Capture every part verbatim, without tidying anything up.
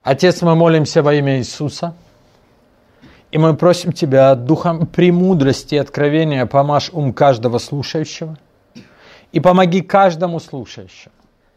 Отец, мы молимся во имя Иисуса, и мы просим Тебя духом премудрости и откровения помажь ум каждого слушающего и помоги каждому слушающему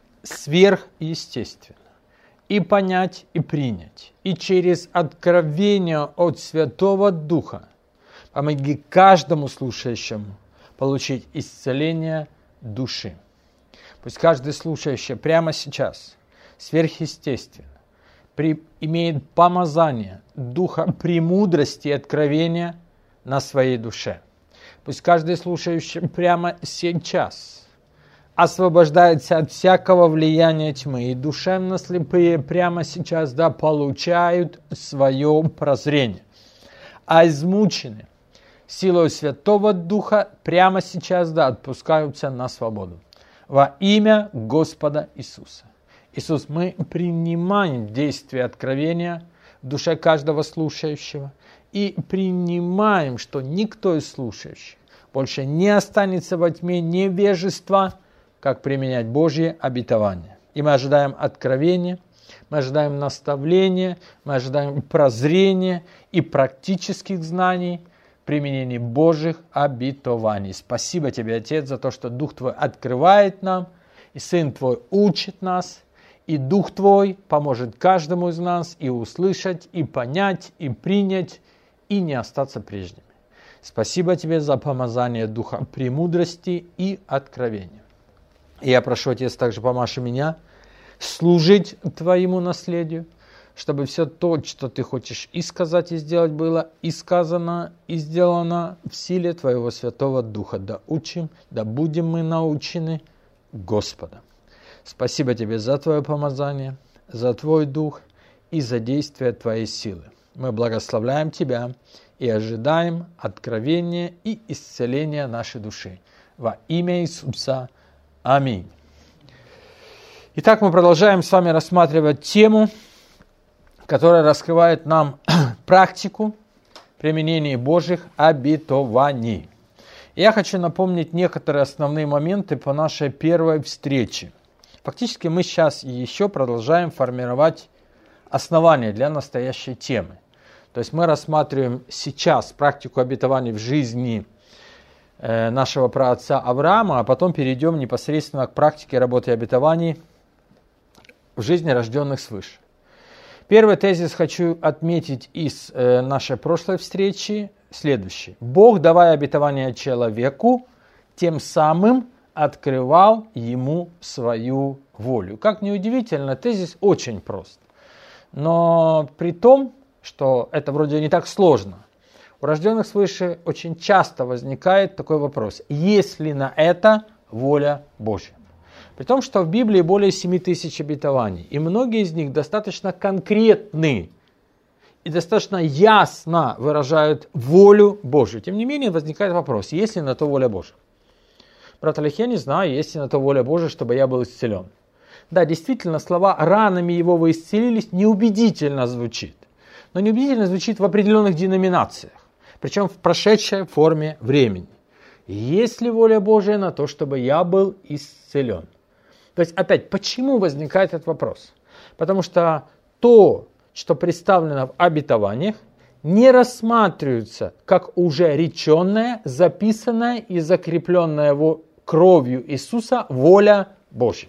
сверхъестественно и понять, и принять, и через откровение от Святого Духа помоги каждому слушающему получить исцеление души. Пусть каждый слушающий прямо сейчас сверхъестественно при, имеет помазание духа премудрости и откровения на своей душе. Пусть каждый слушающий прямо сейчас освобождается от всякого влияния тьмы, и душевно слепые прямо сейчас да, получают свое прозрение. А измученные силой Святого Духа прямо сейчас да, отпускаются на свободу. Во имя Господа Иисуса. Иисус, мы принимаем действие откровения в душе каждого слушающего и принимаем, что никто из слушающих больше не останется во тьме невежества, как применять Божье обетование. И мы ожидаем откровения, мы ожидаем наставления, мы ожидаем прозрения и практических знаний в применении Божьих обетований. Спасибо Тебе, Отец, за то, что Дух Твой открывает нам, и Сын Твой учит нас, и Дух Твой поможет каждому из нас и услышать, и понять, и принять, и не остаться прежними. Спасибо Тебе за помазание Духа премудрости и откровения. И я прошу, Отец, также помаши меня служить Твоему наследию, чтобы все то, что Ты хочешь и сказать, и сделать, было и сказано, и сделано в силе Твоего Святого Духа. Да учим, да будем мы научены Господом. Спасибо Тебе за Твое помазание, за Твой Дух и за действие Твоей силы. Мы благословляем Тебя и ожидаем откровения и исцеления нашей души. Во имя Иисуса. Аминь. Итак, мы продолжаем с вами рассматривать тему, которая раскрывает нам практику применения Божьих обетований. Я хочу напомнить некоторые основные моменты по нашей первой встрече. Фактически мы сейчас еще продолжаем формировать основания для настоящей темы. То есть мы рассматриваем сейчас практику обетований в жизни э, нашего праотца Авраама, а потом перейдем непосредственно к практике работы обетований в жизни рожденных свыше. Первый тезис хочу отметить из э, нашей прошлой встречи следующий. Бог, давая обетование человеку, тем самым открывал ему свою волю. Как ни удивительно, тезис очень прост. Но при том, что это вроде не так сложно, у рожденных свыше очень часто возникает такой вопрос. Есть ли на это воля Божья? При том, что в Библии более семи тысяч обетований, и многие из них достаточно конкретны и достаточно ясно выражают волю Божью. Тем не менее, возникает вопрос, есть ли на то воля Божья? Брат Олег, я не знаю, есть ли на то воля Божия, чтобы я был исцелен. Да, действительно, слова «ранами его вы исцелились» неубедительно звучит. Но неубедительно звучит в определенных деноминациях, причем в прошедшей форме времени. Есть ли воля Божия на то, чтобы я был исцелен? То есть, опять, почему возникает этот вопрос? Потому что то, что представлено в обетованиях, не рассматривается как уже реченная, записанная и закрепленная кровью Иисуса воля Божья.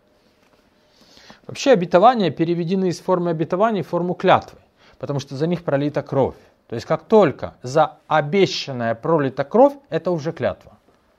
Вообще обетования переведены из формы обетований в форму клятвы, потому что за них пролита кровь. То есть как только за обещанное пролита кровь, это уже клятва.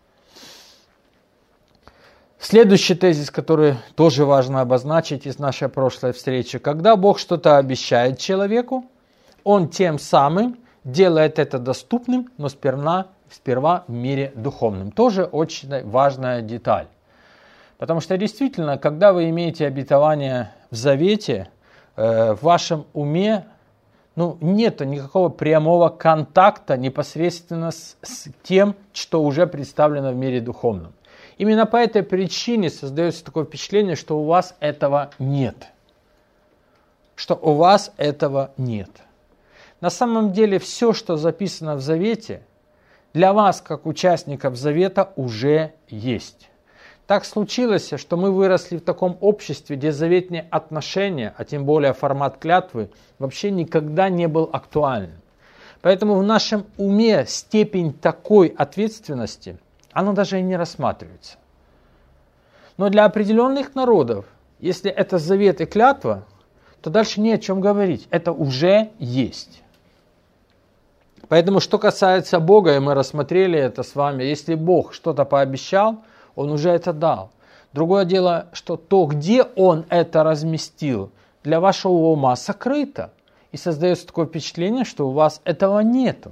Следующий тезис, который тоже важно обозначить из нашей прошлой встречи. Когда Бог что-то обещает человеку, Он тем самым делает это доступным, но сперва, сперва в мире духовном. Тоже очень важная деталь. Потому что действительно, когда вы имеете обетование в завете, э, в вашем уме ну, нет никакого прямого контакта непосредственно с, с тем, что уже представлено в мире духовном. Именно по этой причине создается такое впечатление, что у вас этого нет. Что у вас этого нет. На самом деле все, что записано в Завете, для вас, как участников Завета, уже есть. Так случилось, что мы выросли в таком обществе, где заветные отношения, а тем более формат клятвы, вообще никогда не был актуальным. Поэтому в нашем уме степень такой ответственности, она даже и не рассматривается. Но для определенных народов, если это завет и клятва, то дальше не о чем говорить. Это уже есть. Поэтому, что касается Бога, и мы рассмотрели это с вами, если Бог что-то пообещал, Он уже это дал. Другое дело, что то, где Он это разместил, для вашего ума сокрыто. И создается такое впечатление, что у вас этого нету.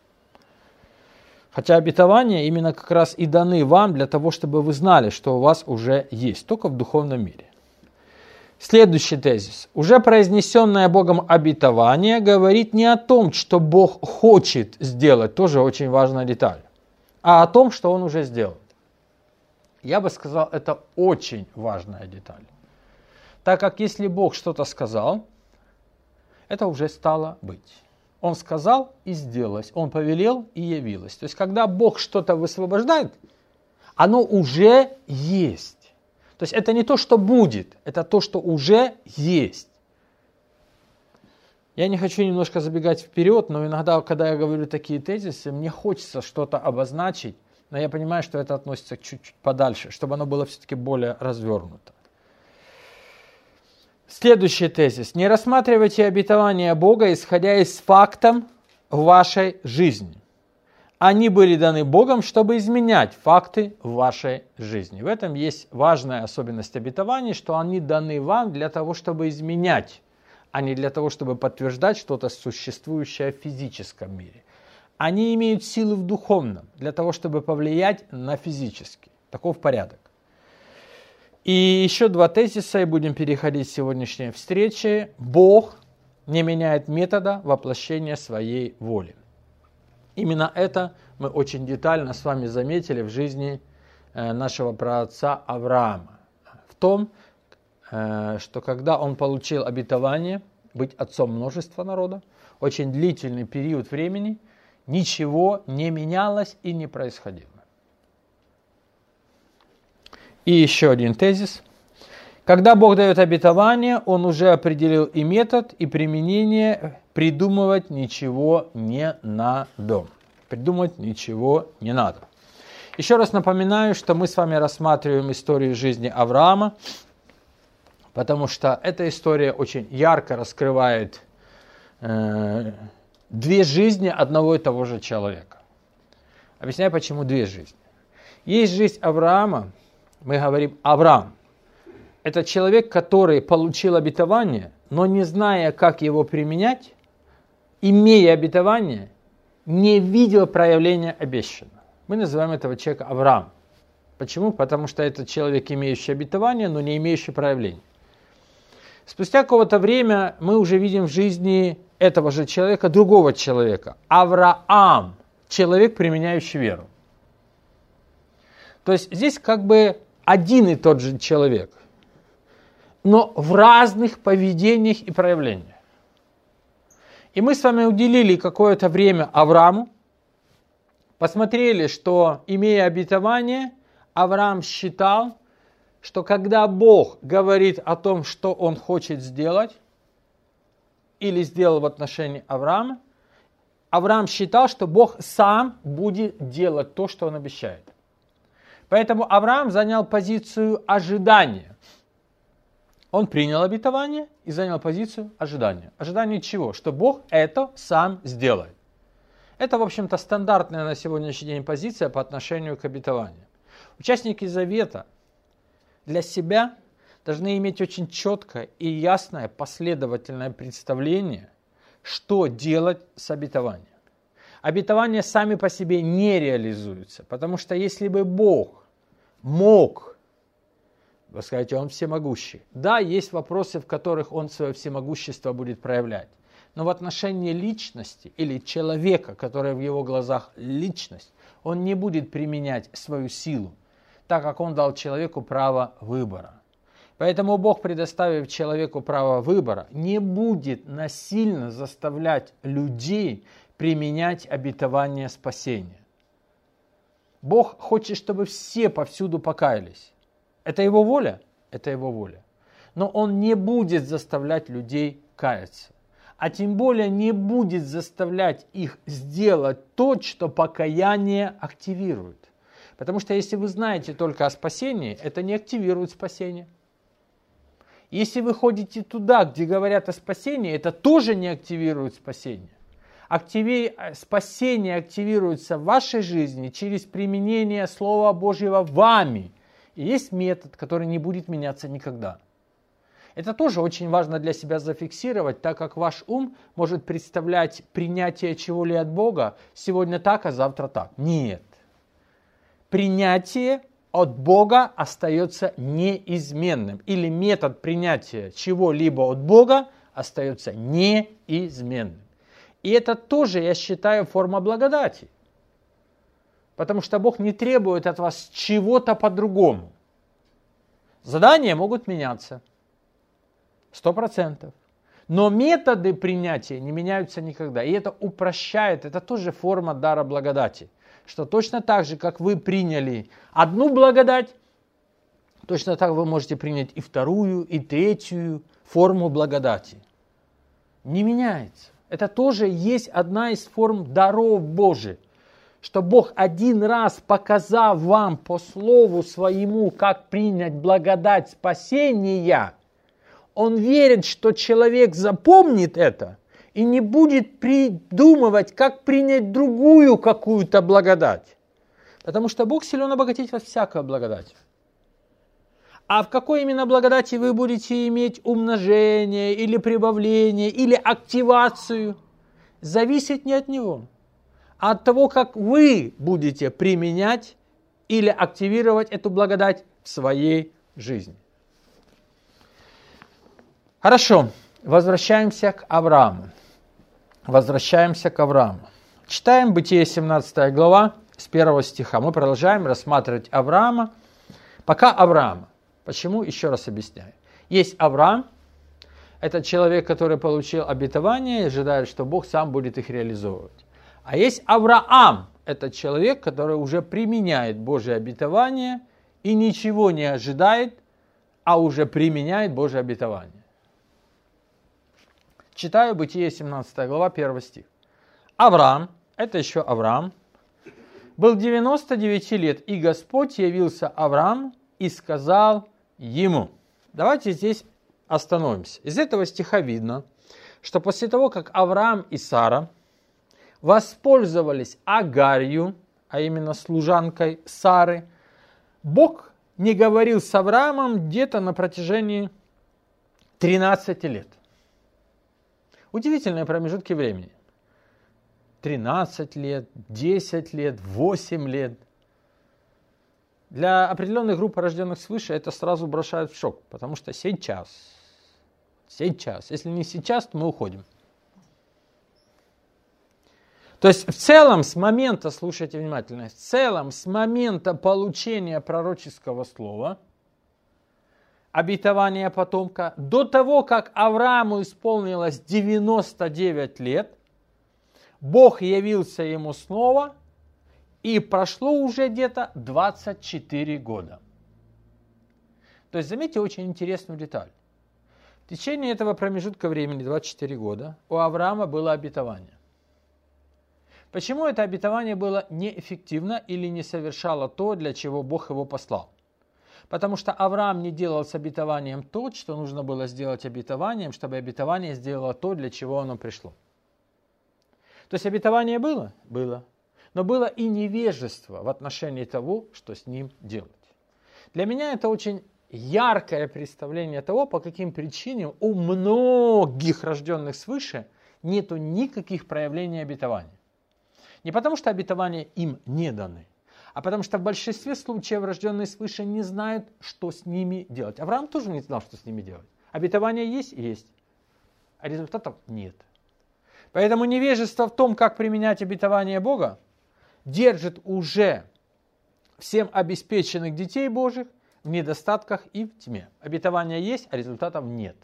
Хотя обетования именно как раз и даны вам для того, чтобы вы знали, что у вас уже есть, только в духовном мире. Следующий тезис. Уже произнесенное Богом обетование говорит не о том, что Бог хочет сделать, тоже очень важная деталь, а о том, что Он уже сделал. Я бы сказал, это очень важная деталь. Так как если Бог что-то сказал, это уже стало быть. Он сказал и сделалось, Он повелел и явилось. То есть, когда Бог что-то высвобождает, оно уже есть. То есть, это не то, что будет, это то, что уже есть. Я не хочу немножко забегать вперед, но иногда, когда я говорю такие тезисы, мне хочется что-то обозначить, но я понимаю, что это относится чуть-чуть подальше, чтобы оно было все-таки более развернуто. Следующий тезис. Не рассматривайте обетования Бога, исходя из фактов в вашей жизни. Они были даны Богом, чтобы изменять факты в вашей жизни. В этом есть важная особенность обетований, что они даны вам для того, чтобы изменять, а не для того, чтобы подтверждать что-то существующее в физическом мире. Они имеют силы в духовном, для того, чтобы повлиять на физический. Таков порядок. И еще два тезиса, и будем переходить к сегодняшней встрече. Бог не меняет метода воплощения своей воли. Именно это мы очень детально с вами заметили в жизни нашего праотца Авраама. В том, что когда он получил обетование быть отцом множества народа, очень длительный период времени ничего не менялось и не происходило. И еще один тезис. Когда Бог дает обетование, Он уже определил и метод, и применение, придумывать ничего не надо. Придумать ничего не надо. Еще раз напоминаю, что мы с вами рассматриваем историю жизни Авраама, потому что эта история очень ярко раскрывает э, две жизни одного и того же человека. Объясняю, почему две жизни. Есть жизнь Авраама, мы говорим Авраам. Это человек, который получил обетование, но не зная, как его применять, имея обетование, не видел проявления обещанного. Мы называем этого человека Авраам. Почему? Потому что это человек, имеющий обетование, но не имеющий проявления. Спустя какое-то время мы уже видим в жизни этого же человека, другого человека. Авраам, человек, применяющий веру. То есть здесь как бы один и тот же человек, но в разных поведениях и проявлениях. И мы с вами уделили какое-то время Аврааму, посмотрели, что, имея обетование, Авраам считал, что когда Бог говорит о том, что Он хочет сделать, или сделал в отношении Авраама, Авраам считал, что Бог сам будет делать то, что Он обещает. Поэтому Авраам занял позицию ожидания. Он принял обетование и занял позицию ожидания. Ожидание чего? Что Бог это сам сделает. Это, в общем-то, стандартная на сегодняшний день позиция по отношению к обетованию. Участники завета для себя должны иметь очень четкое и ясное последовательное представление, что делать с обетованием. Обетования сами по себе не реализуются, потому что если бы Бог мог, вы скажете, Он всемогущий. Да, есть вопросы, в которых Он свое всемогущество будет проявлять. Но в отношении личности или человека, который в его глазах личность, Он не будет применять свою силу, так как Он дал человеку право выбора. Поэтому Бог, предоставив человеку право выбора, не будет насильно заставлять людей применять обетование спасения. Бог хочет, чтобы все повсюду покаялись. Это его воля? Это его воля. Но он не будет заставлять людей каяться. А тем более не будет заставлять их сделать то, что покаяние активирует. Потому что если вы знаете только о спасении, это не активирует спасение. Если вы ходите туда, где говорят о спасении, это тоже не активирует спасение. Активи... Спасение активируется в вашей жизни через применение Слова Божьего вами. И есть метод, который не будет меняться никогда. Это тоже очень важно для себя зафиксировать, так как ваш ум может представлять принятие чего-либо от Бога сегодня так, а завтра так. Нет. Принятие от Бога остается неизменным. Или метод принятия чего-либо от Бога остается неизменным. И это тоже, я считаю, форма благодати. Потому что Бог не требует от вас чего-то по-другому. Задания могут меняться. Сто процентов. Но методы принятия не меняются никогда. И это упрощает, это тоже форма дара благодати. Что точно так же, как вы приняли одну благодать, точно так вы можете принять и вторую, и третью форму благодати. Не меняется. Это тоже есть одна из форм даров Божьих. Что Бог один раз, показав вам по слову своему, как принять благодать спасения, Он верит, что человек запомнит это и не будет придумывать, как принять другую какую-то благодать. Потому что Бог силен обогатить вас всякой благодатью. А в какой именно благодати вы будете иметь умножение или прибавление или активацию, зависит не от Него, а от того, как вы будете применять или активировать эту благодать в своей жизни. Хорошо, возвращаемся к Аврааму. Возвращаемся к Аврааму. Читаем Бытие семнадцатая глава с первого стиха. Мы продолжаем рассматривать Авраама. Пока Авраама. Почему? Еще раз объясняю. Есть Авраам. Это человек, который получил обетование и ожидает, что Бог сам будет их реализовывать. А есть Авраам. Это человек, который уже применяет Божье обетование и ничего не ожидает, а уже применяет Божье обетование. Читаю Бытие семнадцатая глава, первый стих. Авраам, это еще Авраам, был девяносто девять лет, и Господь явился Аврааму и сказал ему. Давайте здесь остановимся. Из этого стиха видно, что после того, как Авраам и Сара воспользовались Агарью, а именно служанкой Сары, Бог не говорил с Авраамом где-то на протяжении тринадцати лет. Удивительные промежутки времени. тринадцать лет, десять лет, восемь лет. Для определенных групп рожденных свыше это сразу бросает в шок, потому что сейчас, сейчас, если не сейчас, то мы уходим. То есть в целом с момента, слушайте внимательно, в целом с момента получения пророческого слова, обетования потомка, до того, как Аврааму исполнилось девяносто девять лет, Бог явился ему снова, и прошло уже где-то двадцать четыре года. То есть, заметьте очень интересную деталь. В течение этого промежутка времени, двадцать четыре года, у Авраама было обетование. Почему это обетование было неэффективно или не совершало то, для чего Бог его послал? Потому что Авраам не делал с обетованием то, что нужно было сделать обетованием, чтобы обетование сделало то, для чего оно пришло. То есть обетование было? Было. Но было и невежество в отношении того, что с ним делать. Для меня это очень яркое представление того, по каким причинам у многих рожденных свыше нету никаких проявлений обетования. Не потому что обетования им не даны, а потому что в большинстве случаев рожденные свыше не знают, что с ними делать. Авраам тоже не знал, что с ними делать. Обетование есть и есть, а результатов нет. Поэтому невежество в том, как применять обетование Бога, держит уже всем обеспеченных детей Божьих в недостатках и в тьме. Обетование есть, а результатов нет.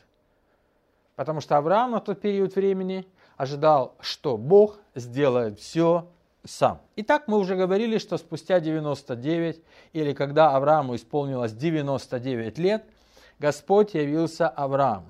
Потому что Авраам на тот период времени ожидал, что Бог сделает все сам. Итак, мы уже говорили, что спустя девяносто девять, или когда Аврааму исполнилось девяносто девять лет, Господь явился Аврааму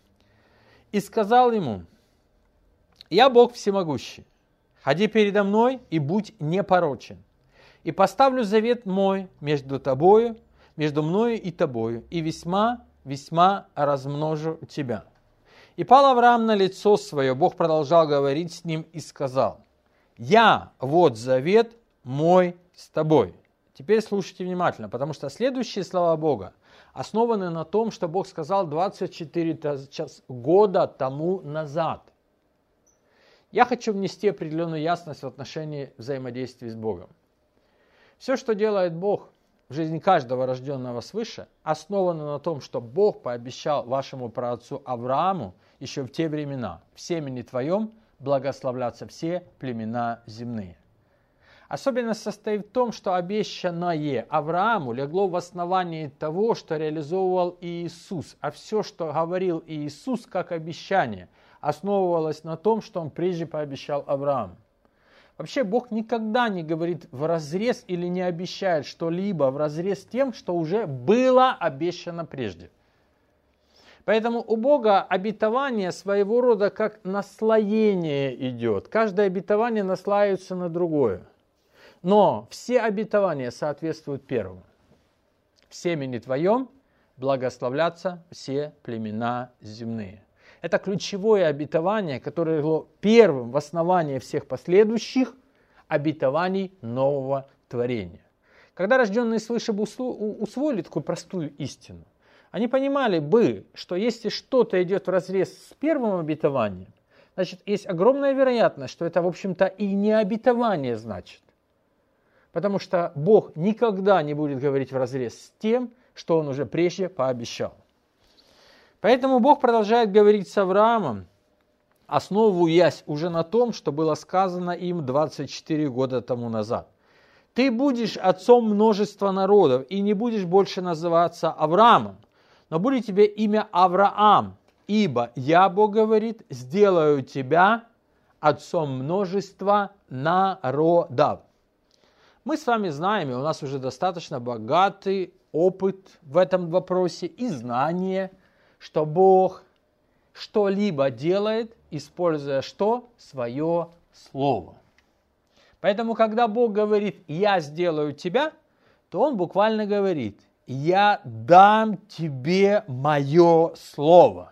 и сказал ему: «Я Бог всемогущий, ходи передо мной и будь непорочен, и поставлю завет мой между тобою, между мною и тобою, и весьма, весьма размножу тебя». И пал Авраам на лицо свое, Бог продолжал говорить с ним и сказал: «Я, вот завет мой с тобой». Теперь слушайте внимательно, потому что следующие слова Бога основаны на том, что Бог сказал двадцать четыре года тому назад. Я хочу внести определенную ясность в отношении взаимодействия с Богом. Все, что делает Бог в жизни каждого рожденного свыше, основано на том, что Бог пообещал вашему праотцу Аврааму еще в те времена: «В семени твоем благословлятся все племена земные». Особенность состоит в том, что обещанное Аврааму легло в основании того, что реализовывал Иисус, а все, что говорил Иисус как обещание, основывалось на том, что он прежде пообещал Аврааму. Вообще Бог никогда не говорит вразрез или не обещает что-либо вразрез с тем, что уже было обещано прежде. Поэтому у Бога обетование своего рода как наслоение идет. Каждое обетование наслаивается на другое. Но все обетования соответствуют первому. В семени твоем благословлятся все племена земные. Это ключевое обетование, которое легло первым в основании всех последующих обетований нового творения. Когда рожденные свыше бы усвоили такую простую истину, они понимали бы, что если что-то идет вразрез с первым обетованием, значит, есть огромная вероятность, что это, в общем-то, и не обетование значит. Потому что Бог никогда не будет говорить вразрез с тем, что Он уже прежде пообещал. Поэтому Бог продолжает говорить с Авраамом, основываясь уже на том, что было сказано им двадцать четыре года тому назад. «Ты будешь отцом множества народов, и не будешь больше называться Авраамом, но будет тебе имя Авраам, ибо я, Бог говорит, сделаю тебя отцом множества народов». Мы с вами знаем, и у нас уже достаточно богатый опыт в этом вопросе и знание, что Бог что-либо делает, используя что? Свое Слово. Поэтому, когда Бог говорит «я сделаю тебя», то Он буквально говорит «я дам тебе мое Слово».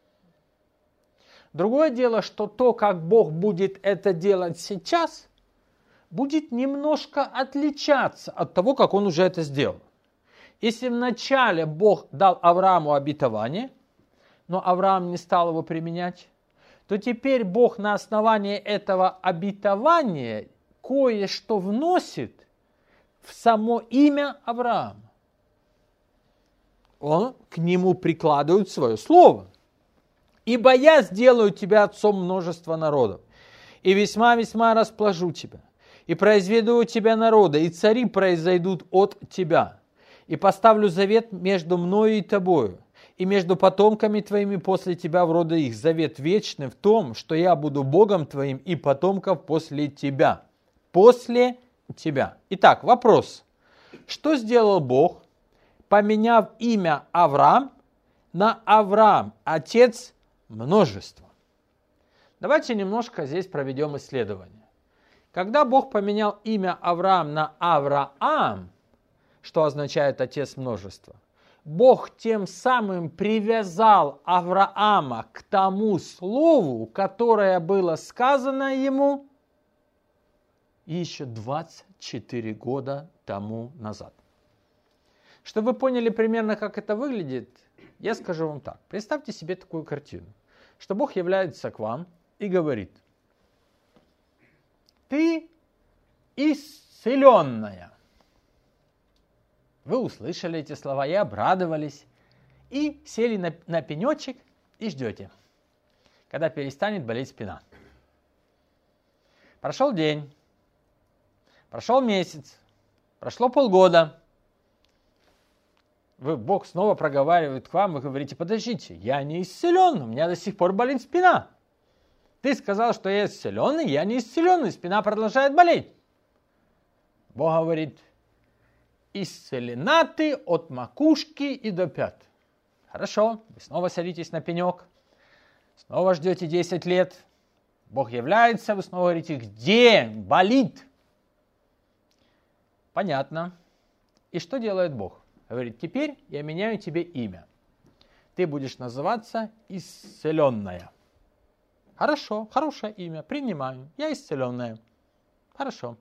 Другое дело, что то, как Бог будет это делать сейчас, будет немножко отличаться от того, как Он уже это сделал. Если вначале Бог дал Аврааму обетование, но Авраам не стал его применять, то теперь Бог на основании этого обетования кое-что вносит в само имя Авраама. Он к нему прикладывает свое слово. «Ибо я сделаю тебя отцом множества народов, и весьма-весьма расплажу тебя, и произведу у тебя народа, и цари произойдут от тебя, и поставлю завет между мною и тобою, и между потомками твоими после тебя в роды их, завет вечный в том, что я буду Богом твоим и потомков после тебя». После тебя. Итак, вопрос. Что сделал Бог, поменяв имя Авраам на Авраам, отец множества? Давайте немножко здесь проведем исследование. Когда Бог поменял имя Авраам на Авраам, что означает отец множества, Бог тем самым привязал Авраама к тому слову, которое было сказано ему еще двадцать четыре года тому назад. Чтобы вы поняли примерно, как это выглядит, я скажу вам так. Представьте себе такую картину, что Бог является к вам и говорит: «Ты исцеленная». Вы услышали эти слова и обрадовались, и сели на, на пенечек и ждете, когда перестанет болеть спина. Прошел день, прошел месяц, прошло полгода. Вы, Бог снова проговаривает к вам, вы говорите: подождите, я не исцелен, у меня до сих пор болит спина. Ты сказал, что я исцеленный, я не исцеленный, спина продолжает болеть. Бог говорит, исцелена ты от макушки и до пят. Хорошо, вы снова садитесь на пенек, снова ждете десять лет. Бог является, вы снова говорите, где болит? Понятно. И что делает Бог? Говорит, теперь я меняю тебе имя. Ты будешь называться исцеленная. Хорошо, хорошее имя, принимаю. Я исцеленная. Хорошо.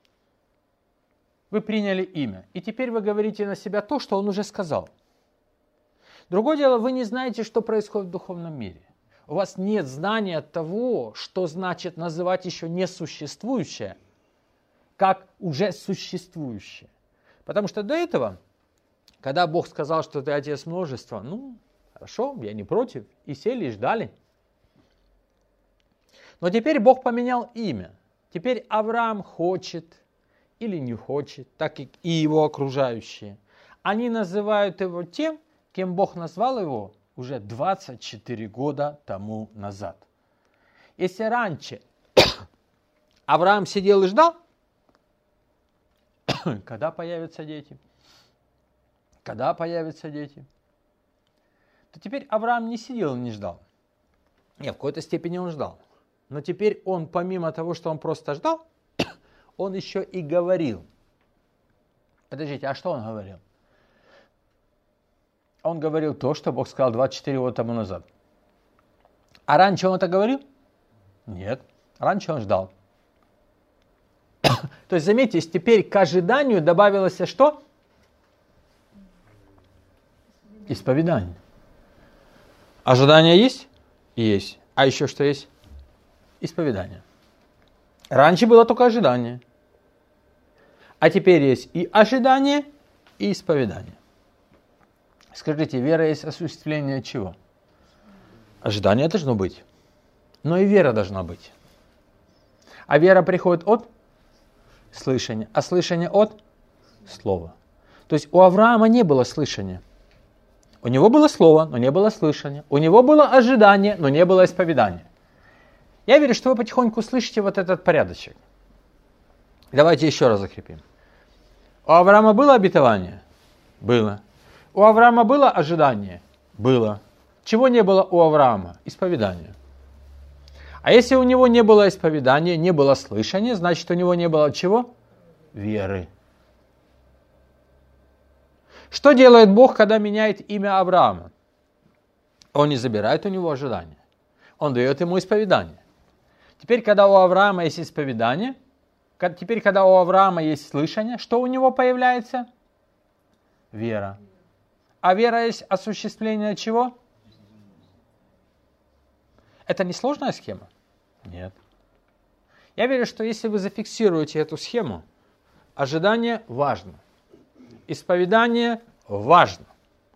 Вы приняли имя. И теперь вы говорите на себя то, что он уже сказал. Другое дело, вы не знаете, что происходит в духовном мире. У вас нет знания того, что значит называть еще несуществующее, как уже существующее. Потому что до этого, когда Бог сказал, что ты отец множества, ну, хорошо, я не против, и сели, и ждали. Но теперь Бог поменял имя. Теперь Авраам хочет или не хочет, так как и его окружающие. Они называют его тем, кем Бог назвал его уже двадцать четыре года тому назад. Если раньше Авраам сидел и ждал, когда появятся дети, когда появятся дети, то теперь Авраам не сидел и не ждал. Нет, в какой-то степени он ждал. Но теперь он, помимо того, что он просто ждал, он еще и говорил. Подождите, а что он говорил? Он говорил то, что Бог сказал двадцать четыре года тому назад. А раньше он это говорил? Нет. Раньше он ждал. То есть, заметьте, теперь к ожиданию добавилось что? Исповедание. Ожидание есть? Есть. А еще что есть? Исповедание. Раньше было только ожидание. А теперь есть и ожидание, и исповедание. Скажите, вера есть осуществление чего? Ожидание должно быть. Но и вера должна быть. А вера приходит от слышания. А слышание от слова. То есть у Авраама не было слышания. У него было слово, но не было слышания. У него было ожидание, но не было исповедания. Я верю, что вы потихоньку слышите вот этот порядочек. Давайте еще раз закрепим. У Авраама было обетование? Было. У Авраама было ожидание? Было. Чего не было у Авраама? Исповедание. А если у него не было исповедания, не было слышания, значит у него не было чего? Веры. Что делает Бог, когда меняет имя Авраама? Он не забирает у него ожидания. Он дает ему исповедание. Теперь, когда у Авраама есть исповедание, теперь, когда у Авраама есть слышание, что у него появляется? Вера. А вера есть осуществление чего? Это не сложная схема? Нет. Я верю, что если вы зафиксируете эту схему, ожидание важно. Исповедание важно.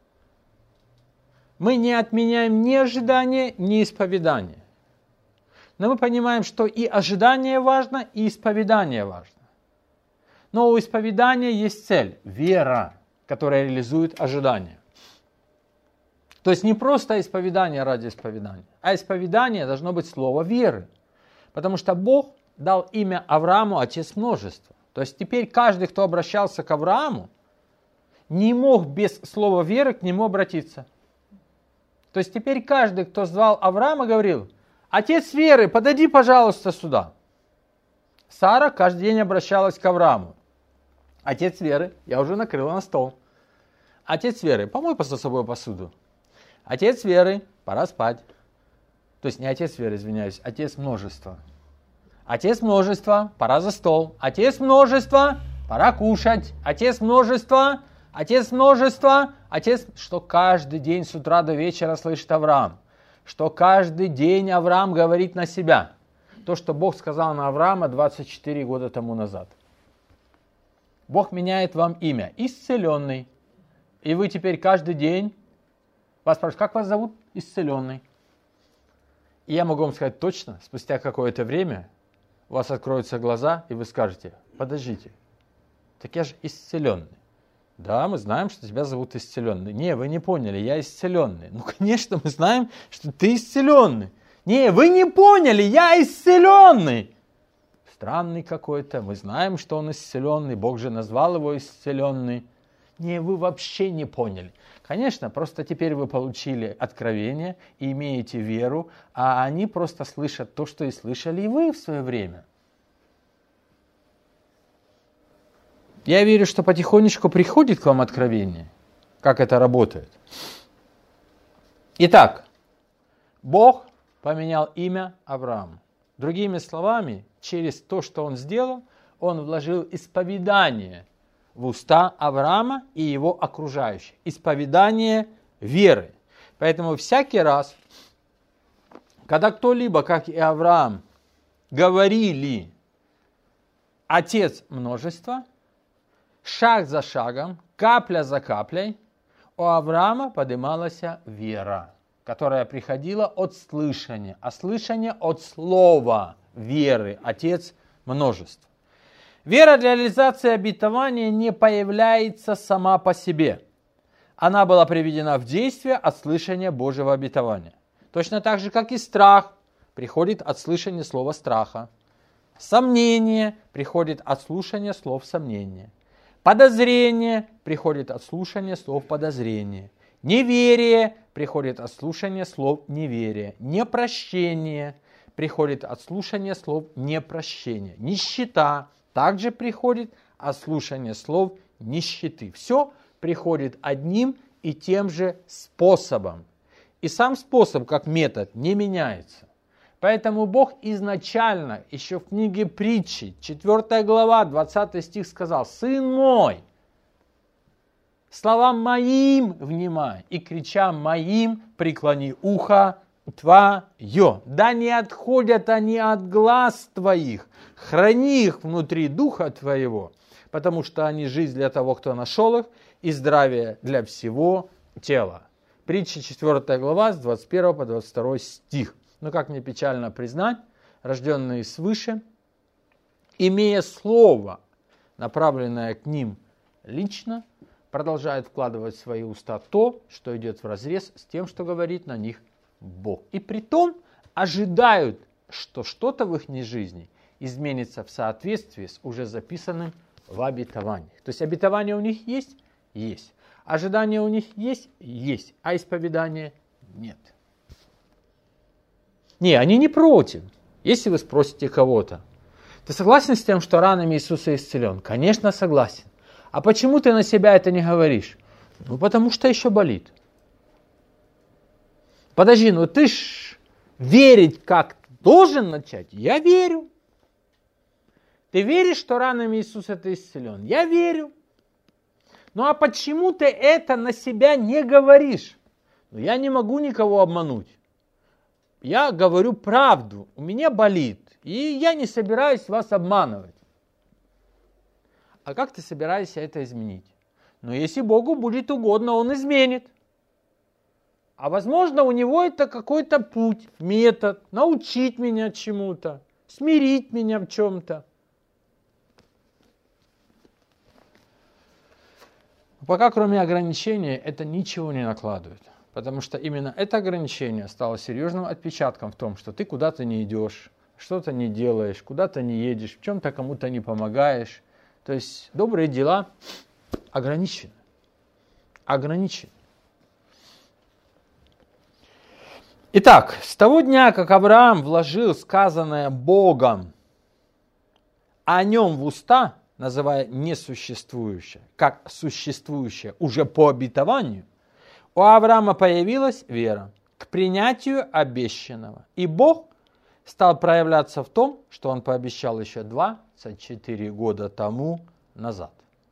Мы не отменяем ни ожидание, ни исповедание. Но мы понимаем, что и ожидание важно, и исповедание важно. Но у исповедания есть цель – вера, которая реализует ожидание. То есть не просто исповедание ради исповедания, а исповедание должно быть слово веры. Потому что Бог дал имя Аврааму отец множества. То есть теперь каждый, кто обращался к Аврааму, не мог без слова веры к нему обратиться. То есть теперь каждый, кто звал Авраама, говорил: отец веры, подойди, пожалуйста, сюда. Сара каждый день обращалась к Аврааму. Отец веры, я уже накрыла на стол. Отец веры, помой за собой посуду. Отец веры, пора спать. То есть не отец веры, извиняюсь, отец множества. Отец множества, пора за стол. Отец множества, пора кушать. Отец множества, отец множества, отец... Что каждый день с утра до вечера слышит Авраам. Что каждый день Авраам говорит на себя. То, что Бог сказал на Авраама двадцать четыре года тому назад. Бог меняет вам имя. Исцеленный. И вы теперь каждый день... Вас спрашивают, как вас зовут? Исцеленный. И я могу вам сказать точно, спустя какое-то время у вас откроются глаза, и вы скажете: подождите, так я же исцеленный. Да, мы знаем, что тебя зовут исцеленный. Не, вы не поняли, я исцеленный. Ну, конечно, мы знаем, что ты исцеленный. Не, вы не поняли, я исцеленный. Странный какой-то, мы знаем, что он исцеленный, Бог же назвал его исцеленный. Не, вы вообще не поняли. Конечно, просто теперь вы получили откровение и имеете веру, а они просто слышат то, что и слышали и вы в свое время. Я верю, что потихонечку приходит к вам откровение, как это работает. Итак, Бог поменял имя Аврааму. Другими словами, через то, что он сделал, он вложил исповедание в уста Авраама и его окружающих. Исповедание веры. Поэтому всякий раз, когда кто-либо, как и Авраам, говорили «отец множества», шаг за шагом, капля за каплей, у Авраама поднималась вера, которая приходила от слышания, а слышание от слова веры, отец множества. Вера для реализации обетования не появляется сама по себе. Она была приведена в действие от слышания Божьего обетования. Точно так же, как и страх приходит от слышания слова страха. Сомнение приходит от слушания слов сомнения. Подозрение приходит от слушания слов подозрения. Неверие приходит от слушания слов неверия. Непрощение приходит от слушания слов непрощения. Нищета также приходит от слушания слов нищеты. Все приходит одним и тем же способом. И сам способ, как метод, не меняется. Поэтому Бог изначально, еще в книге Притчи, четвёртая глава, двадцатый стих сказал: «Сын мой, словам моим внимай, и кричам моим преклони ухо твое. Да не отходят они от глаз твоих, храни их внутри духа твоего, потому что они жизнь для того, кто нашел их, и здравие для всего тела». Притча четвёртая глава, с двадцать первого по двадцать второй стих. Но как мне печально признать, рожденные свыше, имея слово, направленное к ним лично, продолжают вкладывать в свои уста то, что идет вразрез с тем, что говорит на них Бог. И притом ожидают, что что-то в их жизни изменится в соответствии с уже записанным в обетованиях. То есть обетование у них есть? Есть. Ожидание у них есть? Есть. А исповедание нет. Не, они не против. Если вы спросите кого-то: ты согласен с тем, что ранами Иисуса исцелен? Конечно, согласен. А почему ты на себя это не говоришь? Ну, потому что еще болит. Подожди, ну ты ж верить как должен начать? Я верю. Ты веришь, что ранами Иисуса ты исцелен? Я верю. Ну а почему ты это на себя не говоришь? Ну, я не могу никого обмануть. Я говорю правду, у меня болит, и я не собираюсь вас обманывать. А как ты собираешься это изменить? Ну, если Богу будет угодно, Он изменит. А возможно, у Него это какой-то путь, метод, научить меня чему-то, смирить меня в чем-то. Пока кроме ограничения это ничего не накладывает. Потому что именно это ограничение стало серьезным отпечатком в том, что ты куда-то не идешь, что-то не делаешь, куда-то не едешь, в чем-то кому-то не помогаешь. То есть добрые дела ограничены. Ограничены. Итак, с того дня, как Авраам вложил сказанное Богом о нем в уста, называя несуществующее, как существующее уже по обетованию, у Авраама появилась вера к принятию обещанного. И Бог стал проявляться в том, что Он пообещал еще двадцать четыре года тому назад.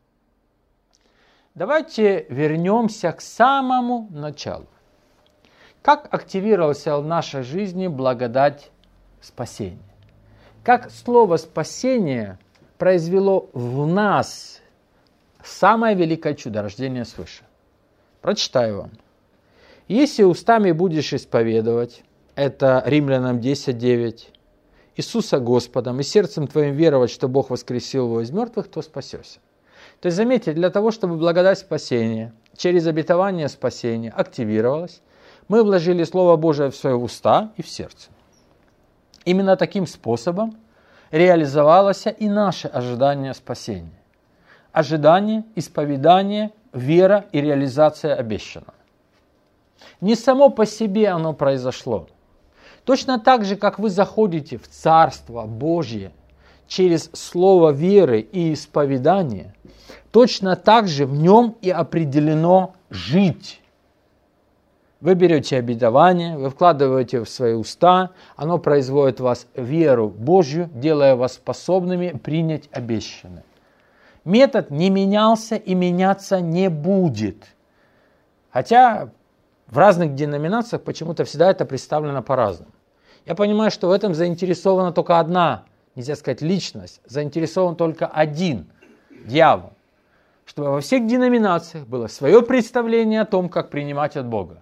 Давайте вернемся к самому началу. Как активировалась в нашей жизни благодать спасения? Как слово «спасение» произвело в нас самое великое чудо рождения свыше? Прочитаю вам. «Если устами будешь исповедовать», это Римлянам десять девять, «Иисуса Господом, и сердцем твоим веровать, что Бог воскресил его из мертвых, то спасешься». То есть, заметьте, для того, чтобы благодать спасения через обетование спасения активировалась, мы вложили Слово Божие в свои уста и в сердце. Именно таким способом реализовалось и наше ожидание спасения. Ожидание, исповедание, вера и реализация обещанного. Не само по себе оно произошло. Точно так же, как вы заходите в Царство Божье через слово веры и исповедания, точно так же в нем и определено жить. Вы берете обетование, вы вкладываете в свои уста, оно производит в вас веру Божью, делая вас способными принять обещанное. Метод не менялся и меняться не будет. Хотя в разных деноминациях почему-то всегда это представлено по-разному. Я понимаю, что в этом заинтересована только одна, нельзя сказать, личность, заинтересован только один, дьявол. Чтобы во всех деноминациях было свое представление о том, как принимать от Бога.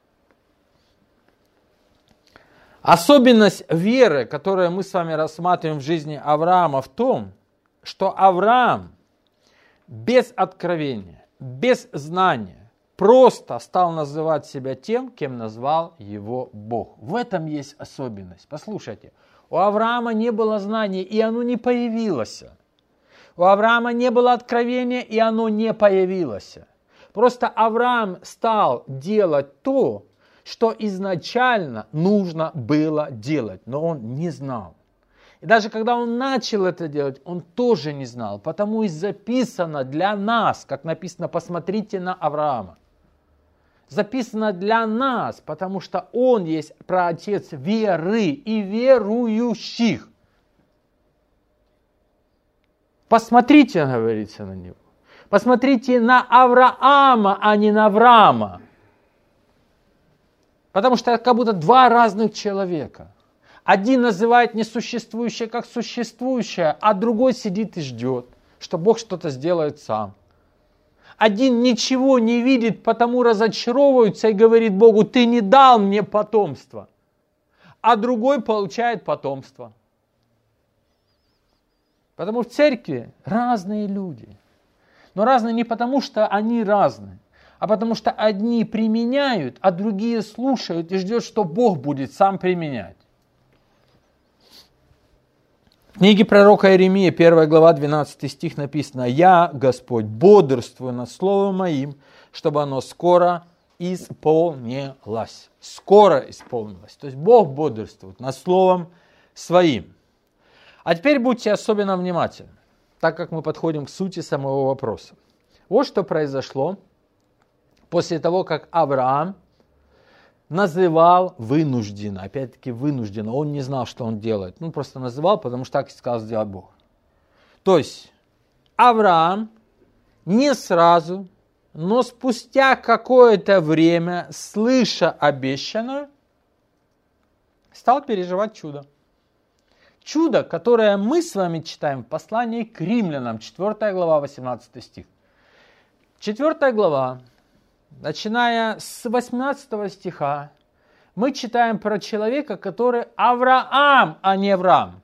Особенность веры, которую мы с вами рассматриваем в жизни Авраама, в том, что Авраам без откровения, без знания, просто стал называть себя тем, кем назвал его Бог. В этом есть особенность. Послушайте, у Авраама не было знания, и оно не появилось. У Авраама не было откровения, и оно не появилось. Просто Авраам стал делать то, что изначально нужно было делать, но он не знал. И даже когда он начал это делать, он тоже не знал. Потому и записано для нас, как написано, посмотрите на Авраама. Записано для нас, потому что он есть праотец веры и верующих. Посмотрите, говорится на него. Посмотрите на Авраама, а не на Авраама. Потому что это как будто два разных человека. Один называет несуществующее как существующее, а другой сидит и ждет, что Бог что-то сделает сам. Один ничего не видит, потому разочаровывается и говорит Богу: ты не дал мне потомства. А другой получает потомство. Потому в церкви разные люди. Но разные не потому, что они разные, а потому что одни применяют, а другие слушают и ждут, что Бог будет сам применять. В книге пророка Иеремии, первая глава, двенадцатый стих написано: «Я, Господь, бодрствую над словом моим, чтобы оно скоро исполнилось». Скоро исполнилось. То есть Бог бодрствует над словом своим. А теперь будьте особенно внимательны, так как мы подходим к сути самого вопроса. Вот что произошло после того, как Авраам называл вынужденно, опять-таки вынужденно, он не знал, что он делает. Он просто называл, потому что так сказал сделать Бог. То есть Авраам не сразу, но спустя какое-то время, слыша обещанное, стал переживать чудо. Чудо, которое мы с вами читаем в послании к римлянам, четвёртая глава, восемнадцатый стих. четвёртая глава, начиная с восемнадцатого стиха, мы читаем про человека, который Авраам, а не Авраам.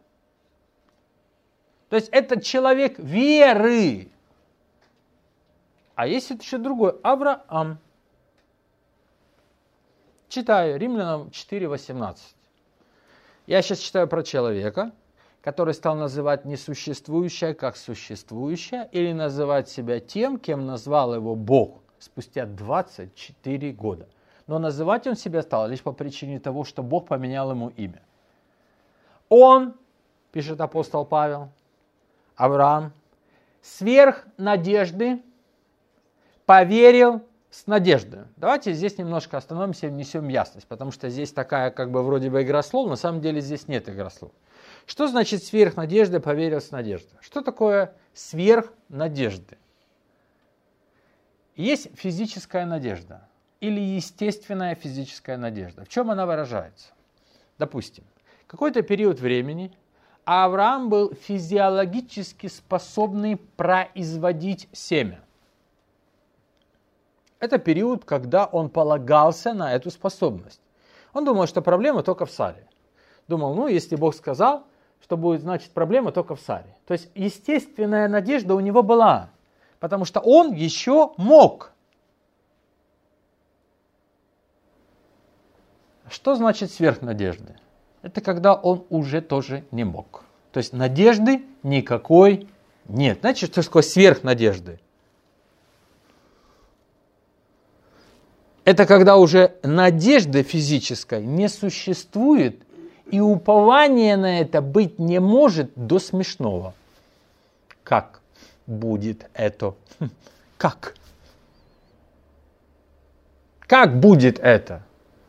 То есть это человек веры. А есть еще другой, Авраам. Читаю Римлянам четыре восемнадцать. Я сейчас читаю про человека, который стал называть несуществующее как существующее, или называть себя тем, кем назвал его Бог спустя двадцать четыре года. Но называть он себя стал лишь по причине того, что Бог поменял ему имя. Он, пишет апостол Павел, Авраам, сверх надежды поверил с надеждой. Давайте здесь немножко остановимся и внесем ясность, потому что здесь такая как бы вроде бы игра слов, на самом деле здесь нет игры слов. Что значит сверх надежды поверил с надеждой? Что такое сверх надежды? Есть физическая надежда или естественная физическая надежда. В чем она выражается? Допустим, какой-то период времени Авраам был физиологически способный производить семя. Это период, когда он полагался на эту способность. Он думал, что проблема только в Саре. Думал, ну, если Бог сказал, что будет, значит, проблема только в Саре. То есть естественная надежда у него была, потому что он еще мог. Что значит сверхнадежды? это когда он уже тоже не мог. То есть надежды никакой нет. Знаете, что такое сверхнадежды? Это когда уже надежды физической не существует, и упование на это быть не может до смешного. Как будет это? Как? Как будет это?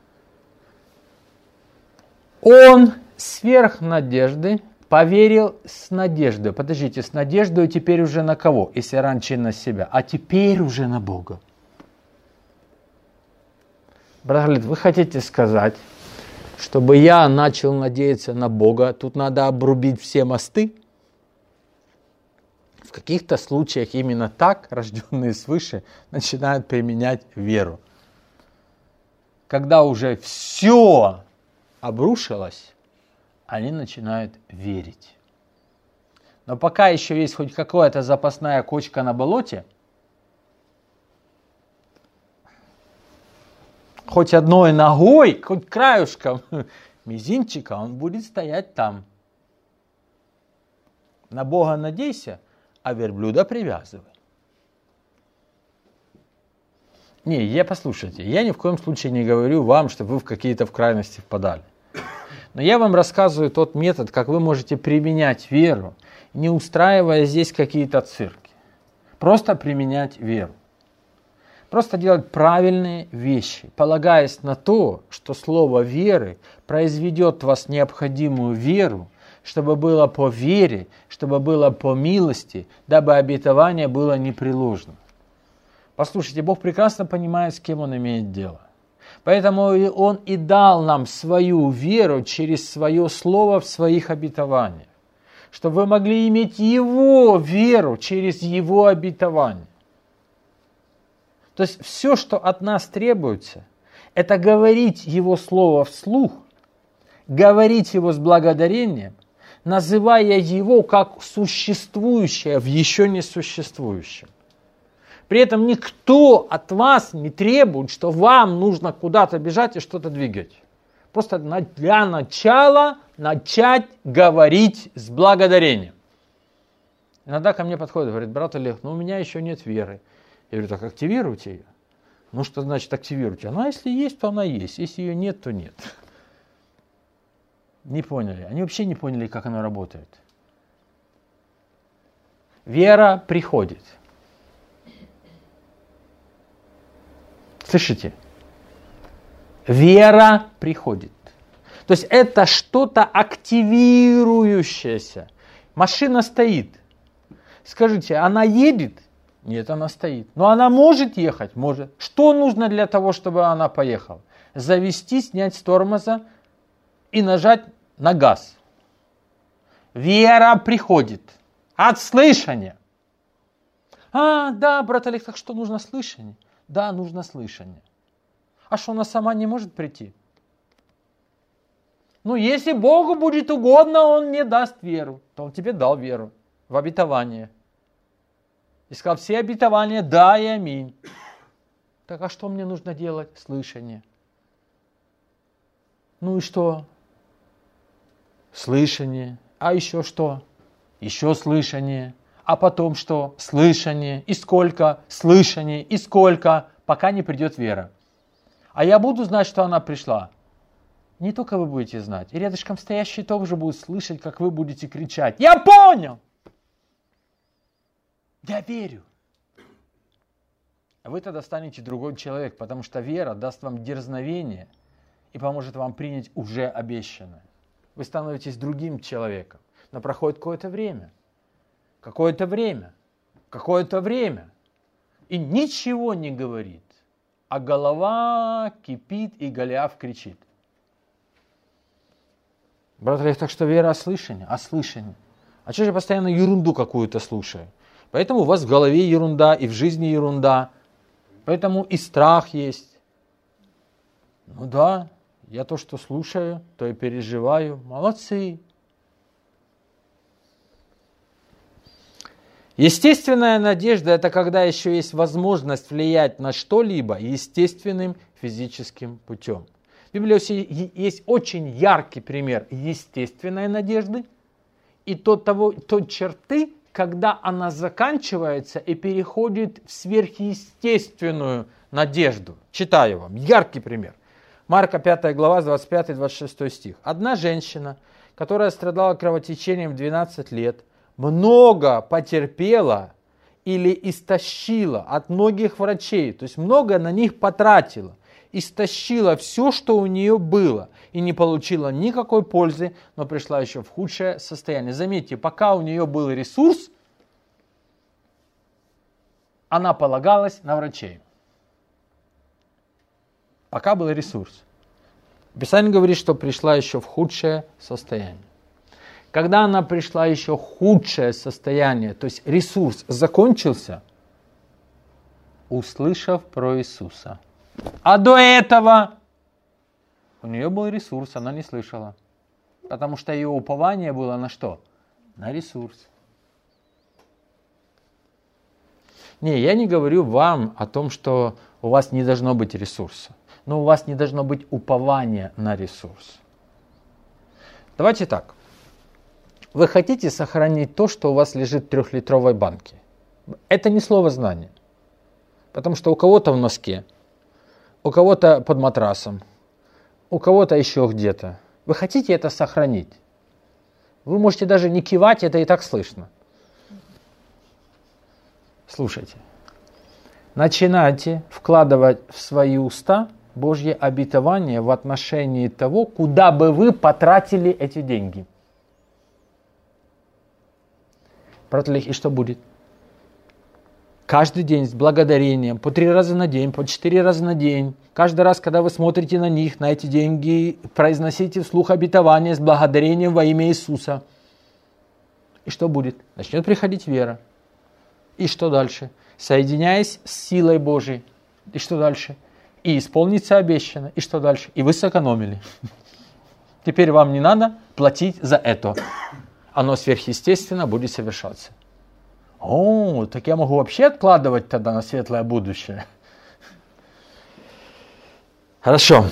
Он сверх надежды поверил с надеждой. Подождите, с надеждой теперь уже на кого? Если раньше на себя, а теперь уже на Бога. Брат Галит, вы хотите сказать, чтобы я начал надеяться на Бога, тут надо обрубить все мосты? В каких-то случаях именно так рожденные свыше начинают применять веру. Когда уже все обрушилось, они начинают верить. Но пока еще есть хоть какая-то запасная кочка на болоте, хоть одной ногой, хоть краюшком, мизинчика, он будет стоять там. На Бога надейся, а верблюда привязывай. Не, я послушайте, я ни в коем случае не говорю вам, чтобы вы в какие-то в крайности впадали. Но я вам рассказываю тот метод, как вы можете применять веру, не устраивая здесь какие-то цирки. Просто применять веру. Просто делать правильные вещи, полагаясь на то, что слово веры произведет в вас необходимую веру, чтобы было по вере, чтобы было по милости, дабы обетование было непреложно. Послушайте, Бог прекрасно понимает, с кем Он имеет дело. Поэтому Он и дал нам свою веру через свое слово в своих обетованиях, чтобы вы могли иметь Его веру через Его обетование. То есть все, что от нас требуется, это говорить Его Слово вслух, говорить Его с благодарением, называя Его как существующее в еще не существующем. При этом никто от вас не требует, что вам нужно куда-то бежать и что-то двигать. Просто для начала начать говорить с благодарением. Иногда ко мне подходит, говорит, брат Олег, ну у меня еще нет веры. Я говорю, так активируйте ее. Ну что значит активируйте? Она если есть, то она есть. Если ее нет, то нет. Не поняли. Они вообще не поняли, как она работает. Вера приходит. Слышите? Вера приходит. То есть это что-то активирующееся. Машина стоит. Скажите, она едет? Нет, она стоит. Но она может ехать? Может. Что нужно для того, чтобы она поехала? Завести, снять с тормоза и нажать на газ. Вера приходит от слышания. А, да, брат Олег, так что нужно слышание? Да, нужно слышание. А что, она сама не может прийти? Ну, если Богу будет угодно, Он мне даст веру. То Он тебе дал веру в обетование. И сказал, все обетования да и аминь. Так а что мне нужно делать? Слышание. Ну и что? Слышание. А еще что? Еще слышание. А потом что? Слышание. И сколько? Слышание. И сколько? Пока не придет вера. А я буду знать, что она пришла. Не только вы будете знать. И рядышком стоящие тоже будут слышать, как вы будете кричать. Я понял! Я верю. А вы тогда станете другой человек, потому что вера даст вам дерзновение и поможет вам принять уже обещанное. Вы становитесь другим человеком. Но проходит какое-то время. Какое-то время. Какое-то время. И ничего не говорит. А голова кипит и Голиаф кричит. Брат Олег, так что вера о слышании? О слышании. А что же я постоянно ерунду какую-то слушаю? Поэтому у вас в голове ерунда и в жизни ерунда. Поэтому и страх есть. Ну да, я то, что слушаю, то и переживаю. Молодцы. Естественная надежда – это когда еще есть возможность влиять на что-либо естественным физическим путем. В Библии есть очень яркий пример естественной надежды и тот, того, той черты, когда она заканчивается и переходит в сверхъестественную надежду. Читаю вам. Яркий пример. Марка пятая глава, двадцать пятый двадцать шестой стих. Одна женщина, которая страдала кровотечением в двенадцать лет, много потерпела или истощила от многих врачей, то есть много на них потратила, истощила все, что у нее было, и не получила никакой пользы, но пришла еще в худшее состояние. Заметьте, пока у нее был ресурс, она полагалась на врачей. Пока был ресурс. Писание говорит, что пришла еще в худшее состояние. Когда она пришла еще в худшее состояние, то есть ресурс закончился, услышав про Иисуса. А до этого у нее был ресурс, она не слышала. Потому что ее упование было на что? На ресурс. Не, я не говорю вам о том, что у вас не должно быть ресурса. Но у вас не должно быть упования на ресурс. Давайте так. Вы хотите сохранить то, что у вас лежит в трехлитровой банке. Это не слово знания. Потому что у кого-то в носке, у кого-то под матрасом, у кого-то еще где-то. Вы хотите это сохранить. Вы можете даже не кивать, это и так слышно. Слушайте. Начинайте вкладывать в свои уста Божье обетование в отношении того, куда бы вы потратили эти деньги. Потратили их, и что будет? Каждый день с благодарением, по три раза на день, по четыре раза на день. Каждый раз, когда вы смотрите на них, на эти деньги, произносите вслух обетование с благодарением во имя Иисуса. И что будет? Начнет приходить вера. И что дальше? Соединяясь с силой Божией. И что дальше? И исполнится обещано. И что дальше? И вы сэкономили. Теперь вам не надо платить за это. Оно сверхъестественно будет совершаться. О, так я могу вообще откладывать тогда на светлое будущее. Хорошо.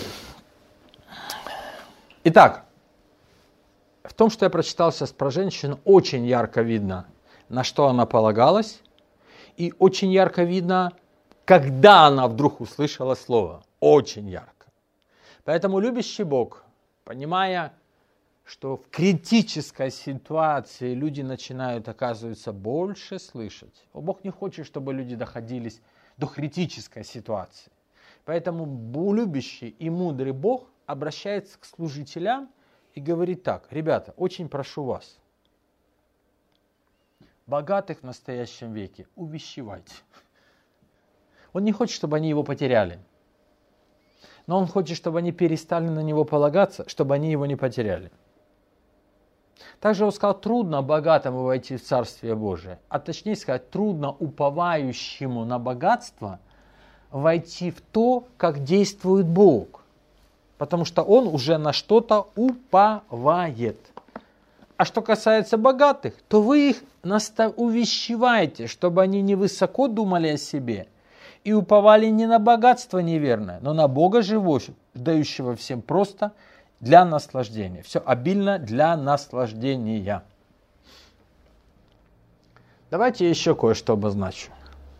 Итак, в том, что я прочитал сейчас про женщину, очень ярко видно, на что она полагалась. И очень ярко видно, когда она вдруг услышала слово. Очень ярко. Поэтому любящий Бог, понимая, что в критической ситуации люди начинают, оказывается, больше слышать. Бог не хочет, чтобы люди доходились до критической ситуации. Поэтому любящий и мудрый Бог обращается к служителям и говорит так: ребята, очень прошу вас, богатых в настоящем веке увещевайте. Он не хочет, чтобы они его потеряли. Но он хочет, чтобы они перестали на него полагаться, чтобы они его не потеряли. Также он сказал, трудно богатому войти в Царствие Божие. А точнее сказать, трудно уповающему на богатство войти в то, как действует Бог. Потому что он уже на что-то уповает. А что касается богатых, то вы их настав... увещеваете, чтобы они не высоко думали о себе и уповали не на богатство неверное, но на Бога живущего, дающего всем просто для наслаждения. Все обильно для наслаждения. Давайте еще кое-что обозначу.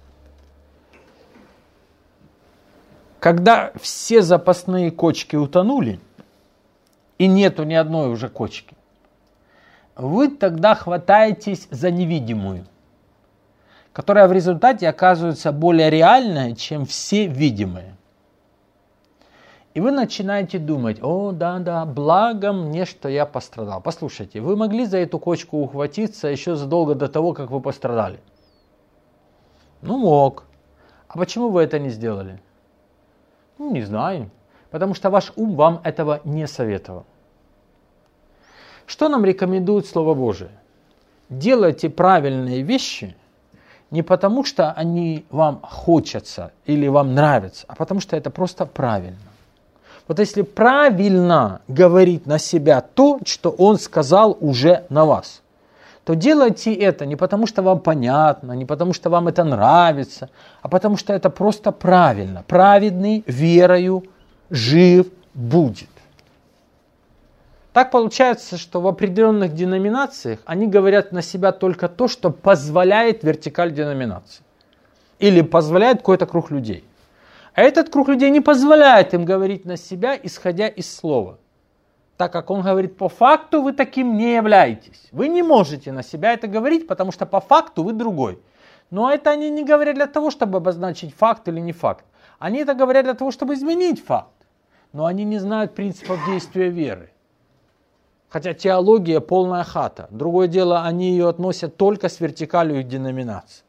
Когда все запасные кочки утонули, и нету ни одной уже кочки, вы тогда хватаетесь за невидимую, которая в результате оказывается более реальной, чем все видимые. И вы начинаете думать, о, да-да, благо мне, что я пострадал. Послушайте, вы могли за эту кочку ухватиться еще задолго до того, как вы пострадали? Ну, мог. А почему вы это не сделали? Ну, не знаю. Потому что ваш ум вам этого не советовал. Что нам рекомендует Слово Божие? Делайте правильные вещи не потому, что они вам хочется или вам нравятся, а потому что это просто правильно. Вот если правильно говорить на себя то, что Он сказал уже на вас, то делайте это не потому, что вам понятно, не потому, что вам это нравится, а потому что это просто правильно. Праведный верою жив будет. Так получается, что в определенных деноминациях они говорят на себя только то, что позволяет вертикаль деноминации. Или позволяет какой-то круг людей. А этот круг людей не позволяет им говорить на себя, исходя из слова. Так как он говорит, по факту вы таким не являетесь. Вы не можете на себя это говорить, потому что по факту вы другой. Но это они не говорят для того, чтобы обозначить факт или не факт. Они это говорят для того, чтобы изменить факт. Но они не знают принципов действия веры. Хотя теология полная хата. Другое дело, они ее относят только с вертикалью их деноминации.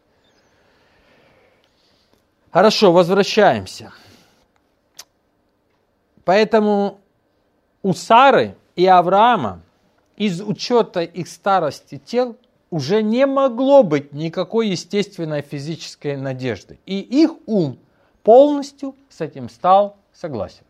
Хорошо, возвращаемся. Поэтому у Сары и Авраама из учета их старости тел уже не могло быть никакой естественной физической надежды. И их ум полностью с этим стал согласен.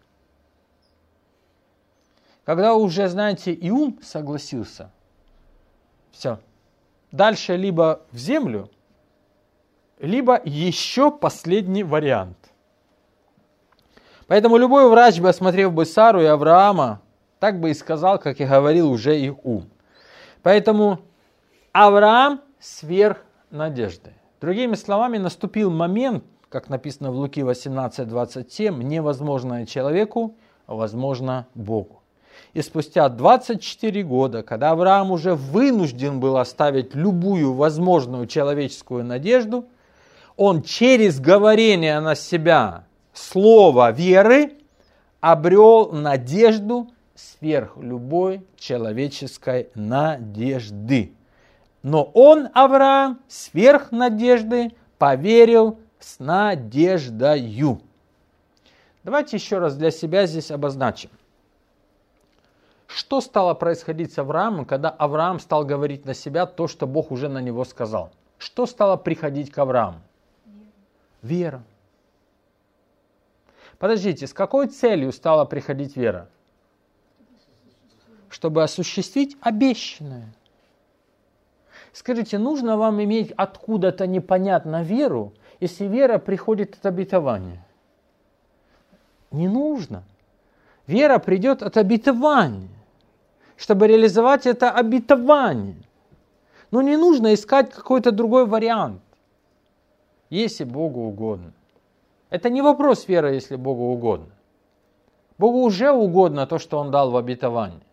Когда уже, знаете, и ум согласился, все. Дальше либо в землю, либо еще последний вариант. Поэтому любой врач бы, осмотрев бы Сару и Авраама, так бы и сказал, как и говорил уже их ум. Поэтому Авраам сверх надежды. Другими словами, наступил момент, как написано в Луки восемнадцать двадцать семь, невозможное человеку, возможно Богу. И спустя двадцать четыре года, когда Авраам уже вынужден был оставить любую возможную человеческую надежду, он через говорение на себя слова веры обрел надежду сверх любой человеческой надежды. Но он, Авраам, сверх надежды поверил с надеждою. Давайте еще раз для себя здесь обозначим. Что стало происходить с Авраамом, когда Авраам стал говорить на себя то, что Бог уже на него сказал? Что стало приходить к Аврааму? Вера. Подождите, с какой целью стала приходить вера? Чтобы осуществить обещанное. Скажите, нужно вам иметь откуда-то непонятно веру, если вера приходит от обетования? Не нужно. Вера придет от обетования, чтобы реализовать это обетование. Но не нужно искать какой-то другой вариант, если Богу угодно. Это не вопрос веры, если Богу угодно. Богу уже угодно то, что Он дал в обетовании.